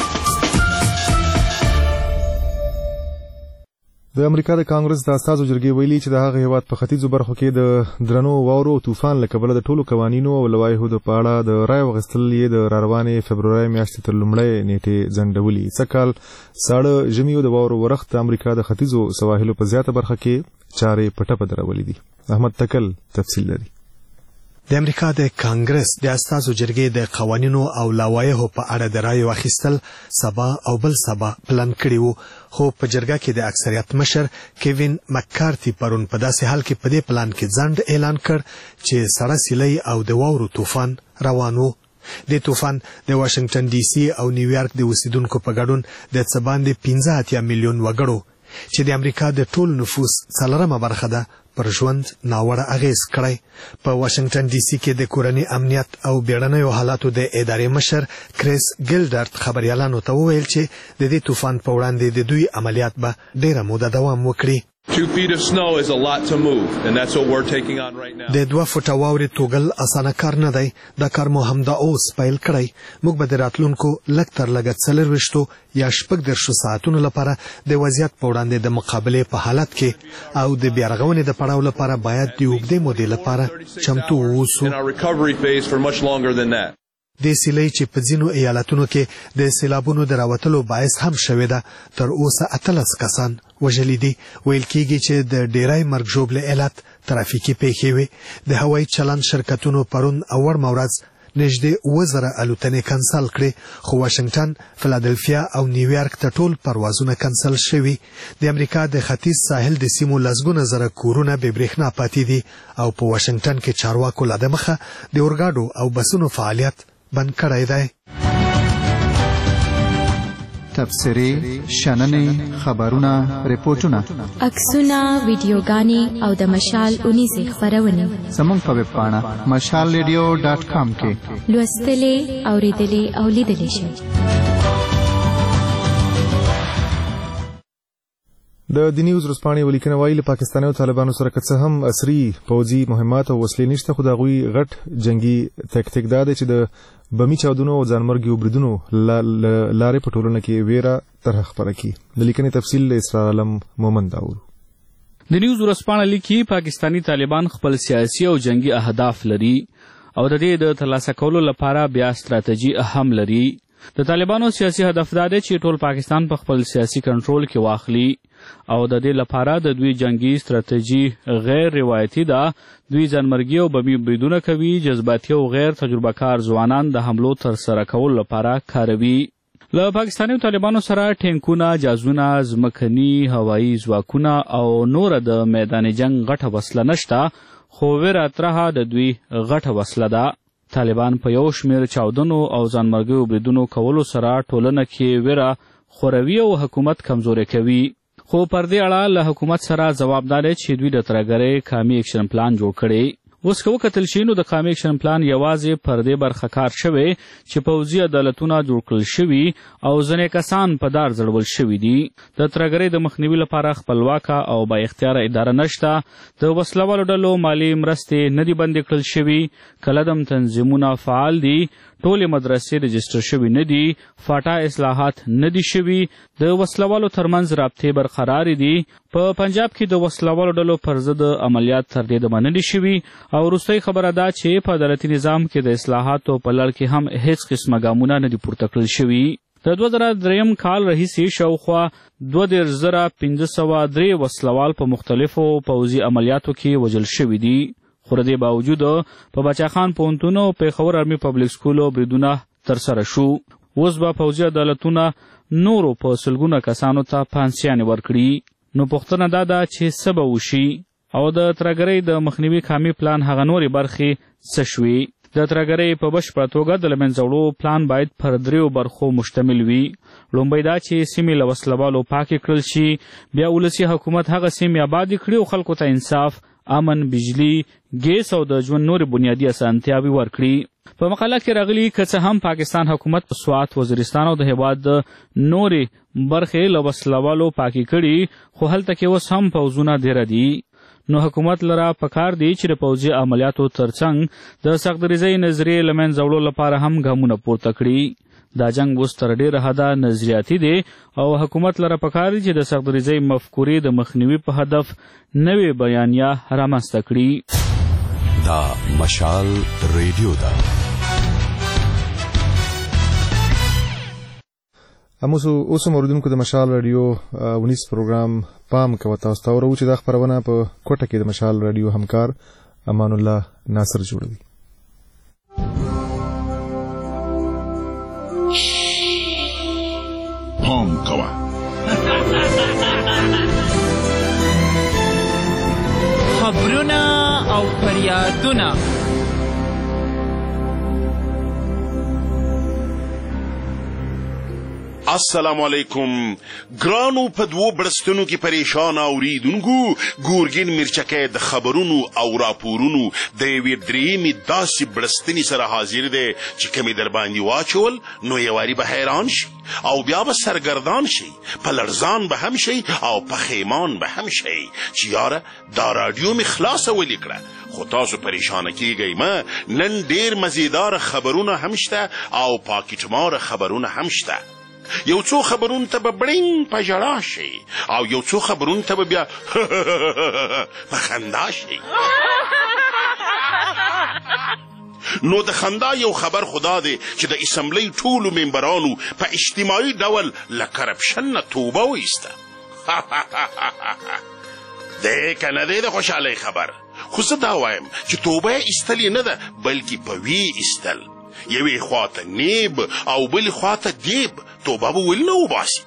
د امریکا د کانګرس د استازو جرګې ویلي چې د هغه هیواد په ختیځو برخو کې د درنو واورو او طوفان له کبله د ټولو قوانینو او لوایحو د په اړه د رایې واخیستل یې د راروانې فبرورۍ میاشتې تر لومړۍ نیټې ځنډولي. سږکال ساړه ژمي او د واورو ورښت د امریکا د ختیځو سواحلو په زیاته برخه کې چارې په ټپه درولې دي. احمد تکل تفصیل لري. د امریکا د کانګرس د استازو جرګې د قوانینو او لوایحو په اړه د رایې واخیستل سبا او بل سبا پلان کړي وو، خو په جرګه کې د اکثریت مشر کیوین مکارتي پرون په داسې حال کې په دې پلان کې ځنډ اعلان کړ چې سړه سیلۍ او د واورو طوفان روان وو. د طوفان د واشنگټن ډي سي او نیویارک د اوسیدونکو په ګډون د څه باندې پنځه اتیا میلیون وګړو چې د امریکا د ټول نفوس څلورمه برخه ده پر ژوند ناوړه اغیز کړی. په واشنگټن ډي سي کې د کورني امنیت او بیړنیو حالاتو د ادارې مشر کریس ګیلډرت خبريالانو ته وویل چې د دې طوفان په وړاندې د دوی عملیات به ډیره موده دوام وکړي. Two feet of snow is a lot to move, and that's what we're taking on right now. د دوه فوټه واورې توګل اسانه کار نه دی. دا کار مو همدا اوس پیل کړی. موږ به د راتلونکو لږ تر لږه څلرویشتو یا شپږ دېرشو ساعتونو لپاره د وضعیت په وړاندې د مقابلې په حالت کې او د بیا رغونې د پړاو لپاره باید د اوږدې مودې لپاره چمتو واوسو. In our recovery phase for much longer than that. د سیلۍ چې په ځینو ایالتونو کې د سیلابونو د راوتلو باعث هم شوې ده، تر اوسه اتلس کسان وژلي دي. ویل کېږي چې د ډیری مرګ ژوبلې علت ترافیکي پیښې وې. د هوایي چلند شرکتونو پرون او وړمه ورځ نږدې اوه زره الوتنې کنسل کړې، خو واشنگټن، فلادلفیا او نیویارک ته ټول پروازونه کنسل شوي. د امریکا د ختیځ ساحل د سیمو لسګونه زره کورونه بې برېښنا پاتې دي او په واشنگټن کې چارواکو له د مخه د اورګاډو او بسونو فعالیت بند کړی دی. تبصرې، شننې، خبرونه، ریپورټونه، عکسونه، ویډیوګانې او د مشال اونیزې خپرونې زموږ په ویب پاڼه مشال ریډیو ډاټ کام کې لوستلې، اورېدلې او لیدلې شئ. د دیني ورځپاڼې ولیکنه وایي له پاکستاني طالبانو سره که څه هم عصري پوځي مهمات او وسلې نشته، خو د هغوی غټ جنګي تکتیک دا دی چې د بمي چاودنو او ځانمرګي بریدونو لارې په ټولنه کې ویره طرح خپره کړي. د لیکنې تفصیل له اسرار عالم مومند داور. د نیوز ورځپاڼه لیکي پاکستاني طالبان خپل سیاسي او جنگي اهداف لري او د دې د ترلاسه کولو لپاره بیا ستراتیژي هم لري. د طالبانو سیاسي هدف دا دی چې ټول پاکستان په خپل سیاسي کنټرول کې واخلي او د دې لپاره د دوی جنگي ستراتیژي غیر روایتي ده. دوی ځانمرګي او بمي بریدونه کوي، جذباتي او غیر تجربه کار ځوانان د حملو تر سره کولو لپاره کاروي. له پاکستاني طالبانو سره ټینکونه، جازونه، ځمکني هوایي ځواکونه او نور د میدان جنگ غټه وسله نشته، خو ویره طرحه د دوی غټه وسله ده. طالبان په یو شمېر چاودنو او ځانمرګیو بریدونو کولو سره ټولنه کې ویره خوروي او حکومت کمزوری کوي. خو پر دې اړه له حکومت سره ځواب دا دی چې دوی د ترهګرۍ قامي اکشن پلان جوړ کړی. اوس که وکتل شي نو د قامي اکشن پلان یوازې پر دې برخه کار شوی چې پوځي عدالتونه جوړ کړل شوي او ځینې کسان په دار ځړول شوي دي. د ترهګرۍ د مخنیوي لپاره خپلواکه او با اختیاره اداره نشته. د وسلوالو ډلو مالي مرستې نه دي بندې کړل شوي. کله دم تنظیمونه فعال دي. ټولې مدرسې رجسټر شوي نه دي، فاټا اصلاحات نه دي شوي، د وسلوالو ترمنځ رابطې برقرارې دي. په پنجاب کې د وسلوالو ډلو پر ضد عملیات تر دې دمه نه دي شوي او وروستۍ خبره ده چې په عدالتي نظام کې د اصلاحاتو په لړ کې هم هیڅ قسمه ګامونه نه دي پورته کړل شوي. د دوه زره دریم کال راهیسې شاوخوا دوه دېرش زره پنځه سوه درې وسلوال په مختلفو پوځي عملیاتو کې وژل شوي دي. خو د دې باوجود په بچاخان پوهنتون او پیښور آرمي پبلک سکولو بریدونه ترسره شو. اوس به پوځي عدالتونه نورو په سلګونه کسانو ته پانسیانې ورکړي. نو پوښتنه دا ده چې څه به وشي او د ترهګرۍ د مخنیوي کامي پلان هغه نورې برخې څه شوي. د ترهګرۍ په بشپړه توګه د له منځه وړو پلان باید پر دریو برخو مشتمل وي. لومړی دا چې سیمې له وسلوالو پاکې کړل شي، بیا ولسي حکومت هغه سیمې آبادې کړي او خلکو ته انصاف، امن، بجلی، ګیس او د ژوند نورې بنیادي اسانتیاوې ورکړي. په مقاله کې راغلي که څه هم پاکستان حکومت په سوات، وزیرستان او د هېواد د نورې برخې له وسلوالو پاکې کړي، خو هلته کې اوس هم پوځونه ډېره دي. نو حکومت لره پکار دی چې د پوځي عملیاتو ترڅنګ د سختدریزۍ نظریې له منځه وړلو لپاره هم ګامونه پورته کړي. دا جنګ اوس تر ډېره حده نظریاتي دی او حکومت لره پکار دی چې د سختدریزۍ مفکورې د مخنیوي په هدف نوې بیانیه رامنځته کړي. دا مشال ریډیو ده. اموسو اوسم اوریدونکو د مشال رادیو ونیس پروګرام پام کوه تاسو ته ورو چې دا خپرونه په کوټه کې د مشال رادیو همکار امان الله ناصر جوړوي. پام کوه خبرونه او فریادونه. السلام علیکم. ګرانو په دوو بړستنو کې پریشان اوریدونکو، ګورګین مرچکی د خبرونو او راپورونو د یوې درېیمې داسې بړستنې سره حاضر دی چې کمې در باندې واچول نو یواري به حیران شي او بیا به سرګردان شي، په لړزان به هم شي او پښیمان به هم شي چې یاره دا راډیو مې خلاصه ولې کړه. خو تاسو پریشانه کیږئ مه، نن ډېر مزیدار خبرونه هم شته او پاکټمار خبرونه هم شته. یو څو خبرون ته به بړینګ په ژړا شي او یو څو خبرون ته به بیا په خندا شي. نو د خندا یو خبر خدا دی چې د اسمبلی ټولو ممبرانو په اجتماعي ډول له کرپشن نه توبه وایسته. دی که نه دی د خوشحالۍ خبر، خو زه دا وایم چې توبه یې ایستل یې نه ده بلکې په وی ایستل. یوې خواته نیب او بلې خواته دیب، توبه به ولې نه وباسي.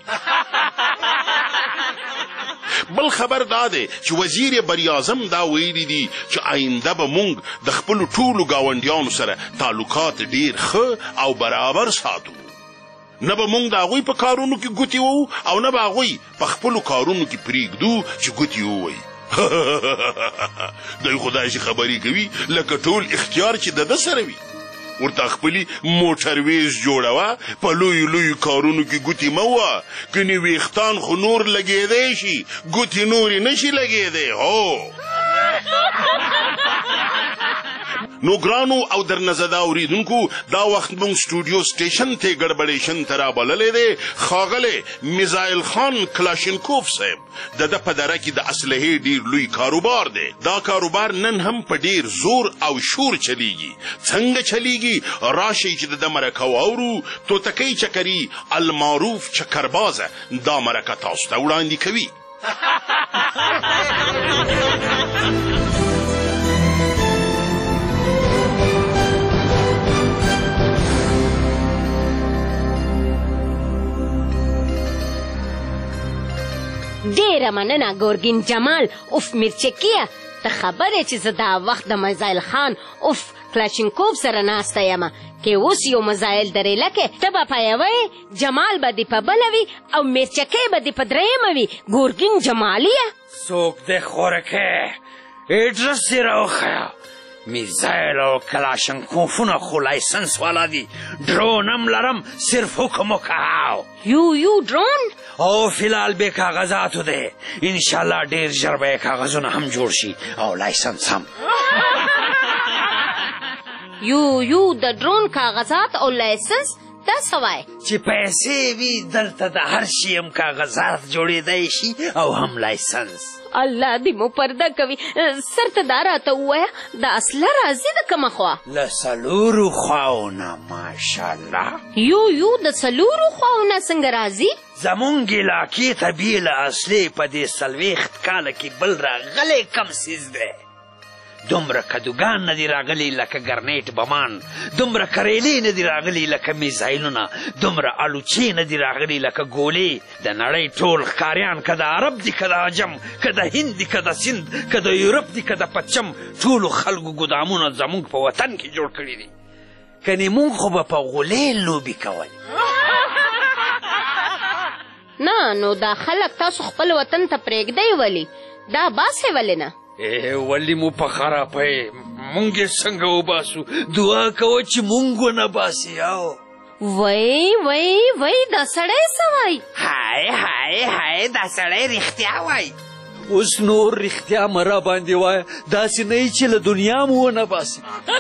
بل خبر دا دی چې وزیر بریاعظم دا ویلي دي چې آینده به موږ د خپلو ټولو ګاونډیانو سره تعلقات ډېر ښه او برابر ساتو. نه به موږ د هغوی په کارونو کې ګوتې وو او نه به هغوی په خپلو کارونو کې پرېږدو چې ګوتې ووایي. دوی خو داسې خبرې کوي لکه ټول اختیار چې د ده سره وي. ورته خپلي موټرویز جوړوه، په لویو لویو کارونو کې ګوتې مه وه، کنې ویښتان خو نور لګېدی شي، ګوتې نورې نه شي لګېدی. هو نو ګرانو او درنزده اوریدونکو، دا وخت موږ سټوډیو سټیشن ته ګډبډیشن ته رابللی دی ښاغلی میزایل خان کلاشینکوف صاحب. د ده په دره کې د اسلحې ډېر لوی کاروبار دی. دا کاروبار نن هم په ډېر زور او شور چلیږي. څنګه چلیږي؟ راشئ چې د ده مرکه واورو. توتکۍ چکري المعروف چکربازه دا مرکه تاسو ته وړاندې کوي. ډیره مننه ګورګین جمال. اوف مرچکیه، ته خبرې چې زه دا وخت د میزایل خان اوف کلاشینکوف سره ناسته یم، که اوس یو میزایل درې لکې ته به په یوه، جمال به دې په بله وي او مرچکۍ به دې په درېیمه وي. ګورګین جمالیه څوک دې خورکې اډرس دې راوښیه. میزایل او کلاشینکوفونه خو لایسنس والا دي، ډرون هم لرم، صرف حکم وکړه. یو یو ډرون او فیلحال بې کاغذاتو دی. انشاءالله ډېر ژر به یې کاغذونه هم جوړ شي او لایسنس هم. یو یو د ډرون کاغذات او لایسنس دا څه وای؟ چې پیسې وي دلته د هر شي هم کاغذات جوړېدی شي او هم لایسنس. الله دې مو پرده کوي. سر ته دا راته ووایه د اصله راځي د کومه خوا؟ له څلورو خواو نه ماشاءالله. یو یو د څلورو خواو نه څنګه راځي؟ زمونږ علاقې ته بې له اصلې په دې څلوېښت کاله کې بل راغلی کم څیز دی. دومره کدوګان نه دي راغلي لکه ګرنیټ بمان، دومره کریلې نه دي راغلي لکه میزایلونه، دومره الوچې نه دي راغلي لکه ګولې. د نړۍ ټول ښکاریان که د عرب دي که د عجم، که د هند دي که د سند، که د یورپ دي که د پچم، ټولو خلکو ګودامونه زموږ په وطن کې جوړ کړي دي. کنې مونږ خو به په غولې لوبې کولې. نه نو دا خلک تاسو خپل وطن ته پرېږدئ ولې؟ دا باسئ ولې نه؟ ولی مو په خرابۍ مونږ یې څنګه وباسو؟ دعا کوه چې مونږ ونه باسي. او وای وای وای دا سړی څه وای؟ های های های دا سړی رښتیا وای. اوس نور رښتیا مه را باندې وایه، داسې نه یي چې له دنیا مو ونه باسي.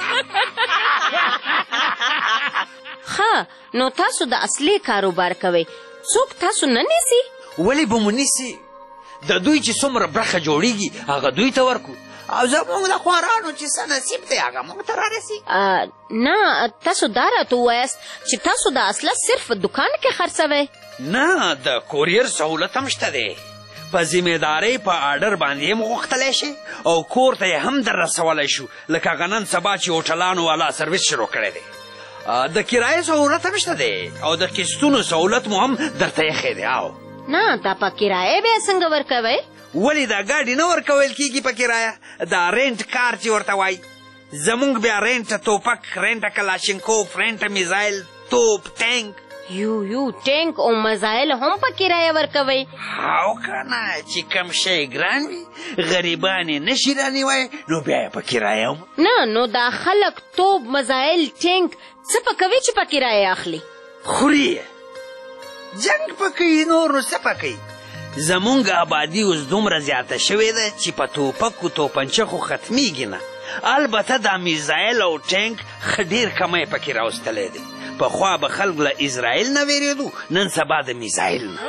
ښه نو تاسو د اصلي کاروبار کوئ، څوک تاسو نه نیسي؟ ولې به مو نیسي؟ د دوی چې څومره برخه جوړیږي هغه دوی ته ورکو، او زموږ د خوارانو چې څه نصیب دی هغه موږ ته رارسي. نه تاسو دا راته ووایاست چې تاسو د اصله صرف دکان کې خرڅوئ؟ نه د کوریر سهولت هم شته دی. په ذمهدارۍ په آډر باندې هم غوښتلی شي او کور ته یې هم در رسولی شو، لکه هغه نن سبا چې هوټلانو والا سرویس شروع کړی دی. د کرایې سهولت هم شته دی او د قسطونو سهولت مو هم درته ایښی دی. او نه دا په کرایه بیا څنګه ورکوئ؟ ولې دا ګاډي نه ورکول کېږي په کرایه؟ دا رینټ کار چې ورته وایي. زمونږ بیا رینټه توپک، رینټه کلاشینکوف، رینټه میزایل، توپ، ټینک. یو یو ټینک او میزایل هم په کرایه ورکوئ؟ او که نه چې کم شی ګران وي غریبان یې نشي رانیوی نو بیا یې په کرایه هم. نه نو دا خلک توپ، میزایل، ټینک څه په کوي چې په کرایه اخلي؟ خوري یې، جنګ پکوي، نور نو څه پکوي. زمونږ آبادي اوس دومره زیاته شوې ده چې په توپک و توپنچه خو ختمیږي نه. البته دا میزایل او ټینک ښه ډېر کمی پکې راوستلی دی. پخوا به خلک له اسرائیل نه ویرېدو، نن سبا د میزایل نه.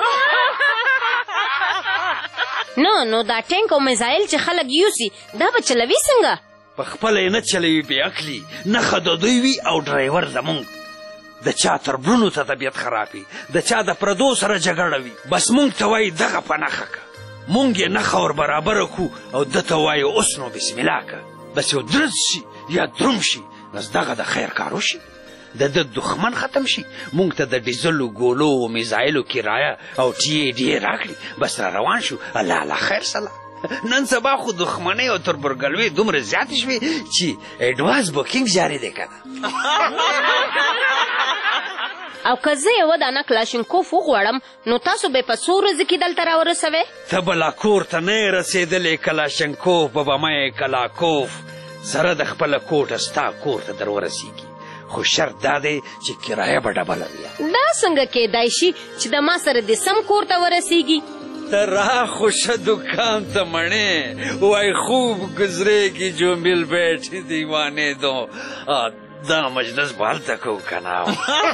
نه نو دا ټینک او میزایل چې خلک یوسي دا به چلوي څنګه؟ په خپله یې نه چلوي بې عقلي، نښه د دوی وي او ډرایور زمونږ. د چا تربرونو ته طبیعت خراب وي، د چا د پردو سره جګړه وي، بس مونږ ته وایي دغه په نښه که. مونږ یې نښه ور برابره کړو او ده ته وایو اوس نو بسم الله که. بس یو درز شي یا دروم شي بس دغه د خیر کار وشي، د ده دښمن ختم شي. مونږ ته د ډیزلو، ګولو او میزایلو کرایه او ټي ډي راکړي، بس را روان شو. الله الله خیر سلا. نن سبا خو دښمنۍ او تربورګلوۍ دومره زیاتې شوې چې ایډوانس بوکینګ جاري دی که نه. او که زه یوه دانه کلاشینکوف وغواړم نو تاسو به په څو ورځو کې دلته راورسوئ؟ ته به لا کور ته نه یې رسېدلې کلاشینکوف به به مه کلاکوف سره د خپله کوټه ستا کور ته در ورسېږي، خو شرط دا دی چې کرایه به ډبله وي. دا څنګه کیدای شي چې د ما سره دې سم کور ته ورسېږي؟ ته را خوشه دکان ته مڼې وای خوب گزرېږي جو مل بیٹھی دیوانے دو. دا مجلس به هلته کوو که نه.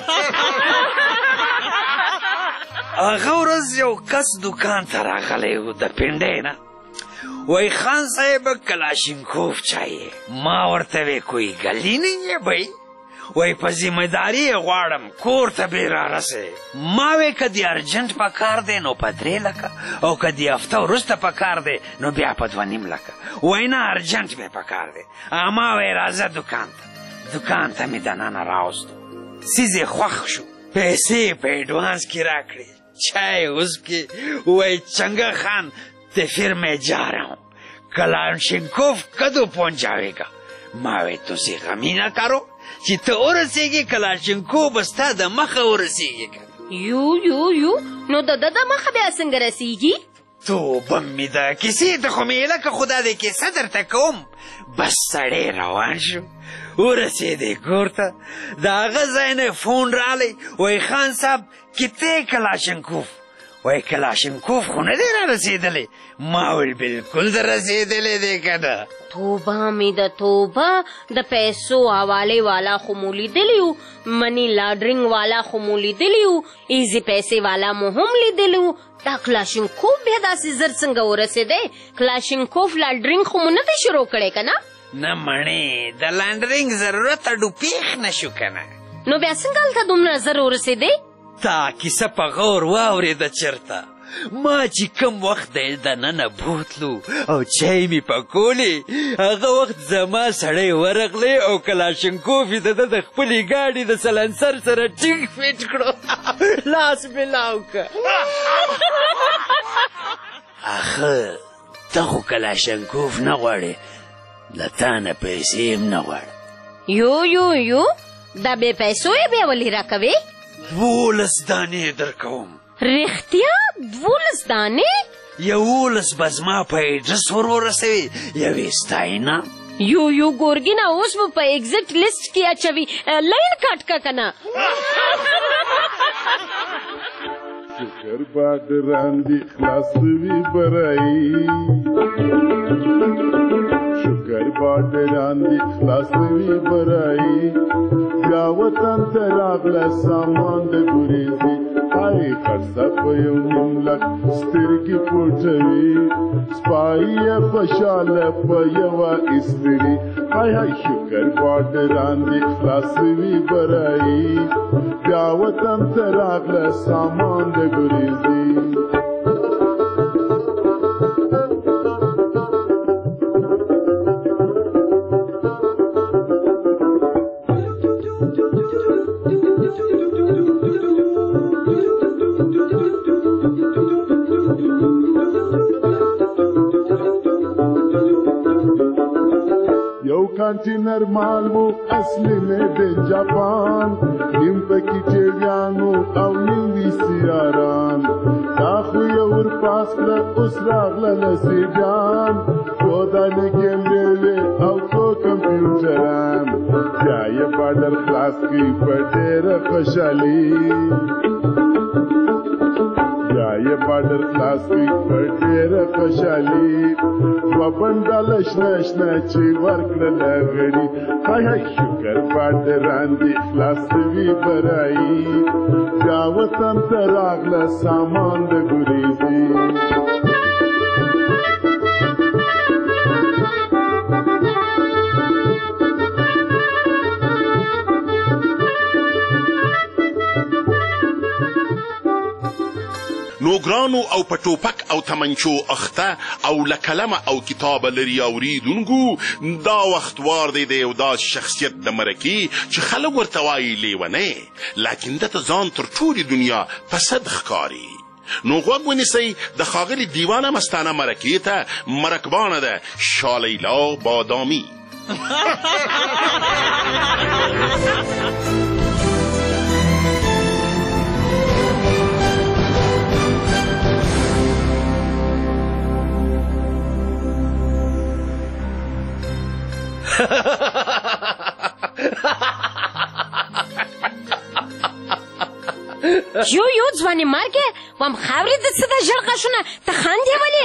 هغه ورځ یو کس دکان ته راغلی و د پنډۍ نه. وای خان صاحب کلاشینکوف چاهیه. ما ورته وی کوئی گلی نہیں ہے بھائی. وای په ذمهداري یې غواړم کور ته بې رارسې. ما وی که دې ارجنټ په کار دی نو په درې لکه او که دې هفته وروسته په کار دی نو بیا په دوه نیم لکه. وای نه ارجنټ مې په کار دی. ما وی راځه دکان ته. دکان ته مې دننه راوستو، څیز یې خوښ شو، پیسې په ایډوانس کې راکړې، چای وسکې. وای چنگا خان ته پھر میں جا رہا ہوں، کلاشینکوف کدو پہنچاوے گا؟ ما وی تسی غمی نہ کرو چې ته ورسېږې کلاشینکوف به ستا د مخه ورسېږي که. یو یو یو نو د ده د مخه بیا څنګه رسېږي؟ توبه مې ده کیسې ته خو مې لکه خدا دې کیسه درته کوم. بس سړی روان شو، ورسېدی کور ته. د هغه ځای نه فون رالی، وای خان صاحب کتې کلاشینکوف؟ وای کلاشینکوف خو نه دی را رسېدلی. ما ویل بلکل در رسېدلی دی که نه. توبه مې د توبه د پیسو حوالې والا خو مو لیدلی وو، منی لاډرینګ والا خو مو لیدلی وو، ایزي پیسې والا مو هم لیدلی وو. دا کلاشینکوف بیا داسې زر څنګه ورسېدی؟ کلاشینکوف لاډرینګ خو مو نه دی شروع کړی که نه؟ نه مڼې د لاډرینګ ضرورت اډو پیښ نه شو که نه. نو بیا څنګه هلته دومره زر ورسېدی؟ تا کیسه په غور واورېده چېرته. ما چې کم وخت د دننه بوتلو او چای مې پکولې، هغه وخت زما سړی ورغلی او کلاشینکوف یې د ده د خپلې ګاډي د سلنسر سره ټینګ فټ کړو. لاس مې لاو که. اخه ته خو کلاشینکوف نه غواړې، له تا نه پیسې هم نه غواړم. یو یو یو دا بې پیسو یې بیا ولې راکوې؟ دولس دانې در کوم. رښتیا دولس دانې؟ یولس به زما په ایډرس ور ورسوي، یوې ستاینه. یو یو ګورګینه اوس به په ایگزیټ لیسټ کې اچوي، لاین کټ که که نه. شکر بادران دي خلاصوي برایي، شکر بادران دي خلاصوي برایي، بیا وطن ته راغله سامان د ګریزي، هاي خرڅه په یو نیم لک سترګې پټوي، سپایي یې خوشحاله په یوه استري، هاي هاي شکر بادران دي خلاصوي برایي، بیا وطن ته راغله سامان د ګریزي. یو کانټینر مال وو اصلي مې د جاپان، نیم پکې چیریانو او نیم ویسیاران، دا خو یې ورپاس کړه اوس راغله نسیجان، څو دانې کیمرې وې او څو کمپیوټران، بیا یې بارډر خلاص کړي په ډېره خوشحالي، بیا یې بارډر خلاص کړي په ډېره خوشحالي، دوه بنډله شنه شنه چې ورکړله غړي، هاي هاي شکر بارډران دي خلاصوي برایي، بیا وطن ته راغله سامان د ګریزي. نو ګرانو او په ټوپک او تمنچو اخته او له قلمه او کتابه لري اوریدونکو، دا وخت وار دی د یو داسې شخصیت د مرکې چې خلک ورته وایي لیونی، لیکن دته ځان تر ټولې دنیا په صد ښکاري. نو غوږ ونیسئ د ښاغلي دیوانه مستانه مرکې ته، مرکبانه ده شالیلا بادامي. یو یو ځوانې مرګې وم خاورې د څه د ژړ غاښونه ته خاندې ولې؟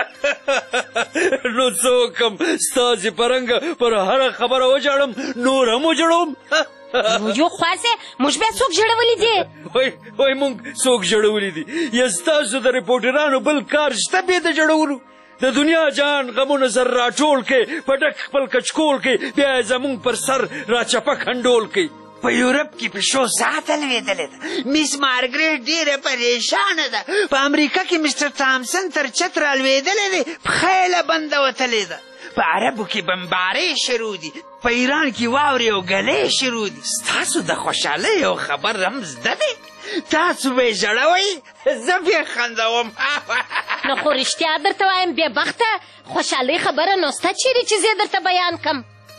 نو څه وکړم ستاسې په رنګه پر هره خبره وژاړم، نور هم وژړوم. یو خواسې موږ بیا څوک ژړولي دي؟ وای وای موږ څوک ژړولي دي؟ یا ستاسو د رپورټرانو بل کار شته بې د ژړولو؟ د دنیا جان غمونه سر راټول کړي، په ډک خپل کچکول کړي، بیا یې زموږ پر سر راچپه خنډول کړي. په یورپ کې پیشو ساعته لوېدلې ده، میس مارګریټ ډېره پریشانه ده، په امریکا کې مسټر تامسن تر چت رالوېدلی دی، پښه یې له بنده وتلې ده، په عربو کې بمبارۍ شروع دي، په ایران کې واورې او ګلۍ شروع دي. ستاسو د خوشحالۍ یو خبر هم زده دی، تاسو به یې ژړوئ، زه بې خندوم. نو خو رښتیا درته وایم بې بخته خوشحالۍ خبره نو سته چیرې چې زه درته بیان کړم؟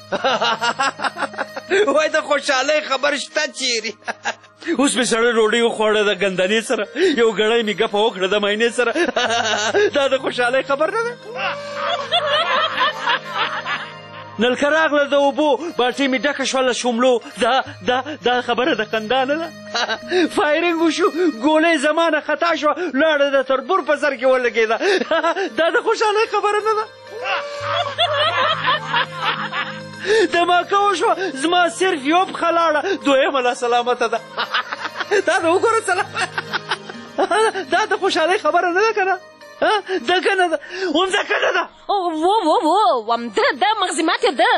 وای د خوشحالۍ خبر شته چیرې؟ اوس مې سړی ډوډۍ وخوړه د ګندنې سره، یو ګړی مې ګپه وکړه د مینې سره، دا د خوشحالۍ خبر نه ده؟ نلکه راغله د اوبو باټۍ مې ډکه شوه له شوملو دا دا دا خبره د خندا نه ده فایرنګ وشو ګولۍ زما نه خطا شوه لاړه د تربور په سر کې ولګېده دا د خوشحالۍ خبره نه ده دماکه وشوه زما صرف یو پښه لاړه دویمه لا سلامته ده دا د وګوره سلامه دا د خوشحالۍ خبره نه ده که نه ده که نه ده همده که نه ده و و و همده ده مغزي ماتې ده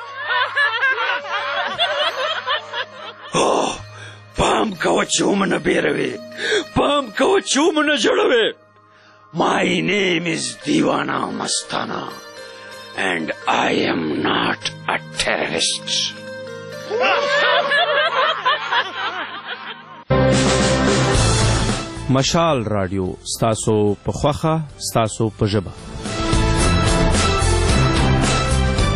پام کوه چې ومنه بیروې پام کوه چې ومنه جړوې My name is Diwana Mastana and I am not a terrorist. مشال رادیو ستاسو په خوښه ستاسو په ژبه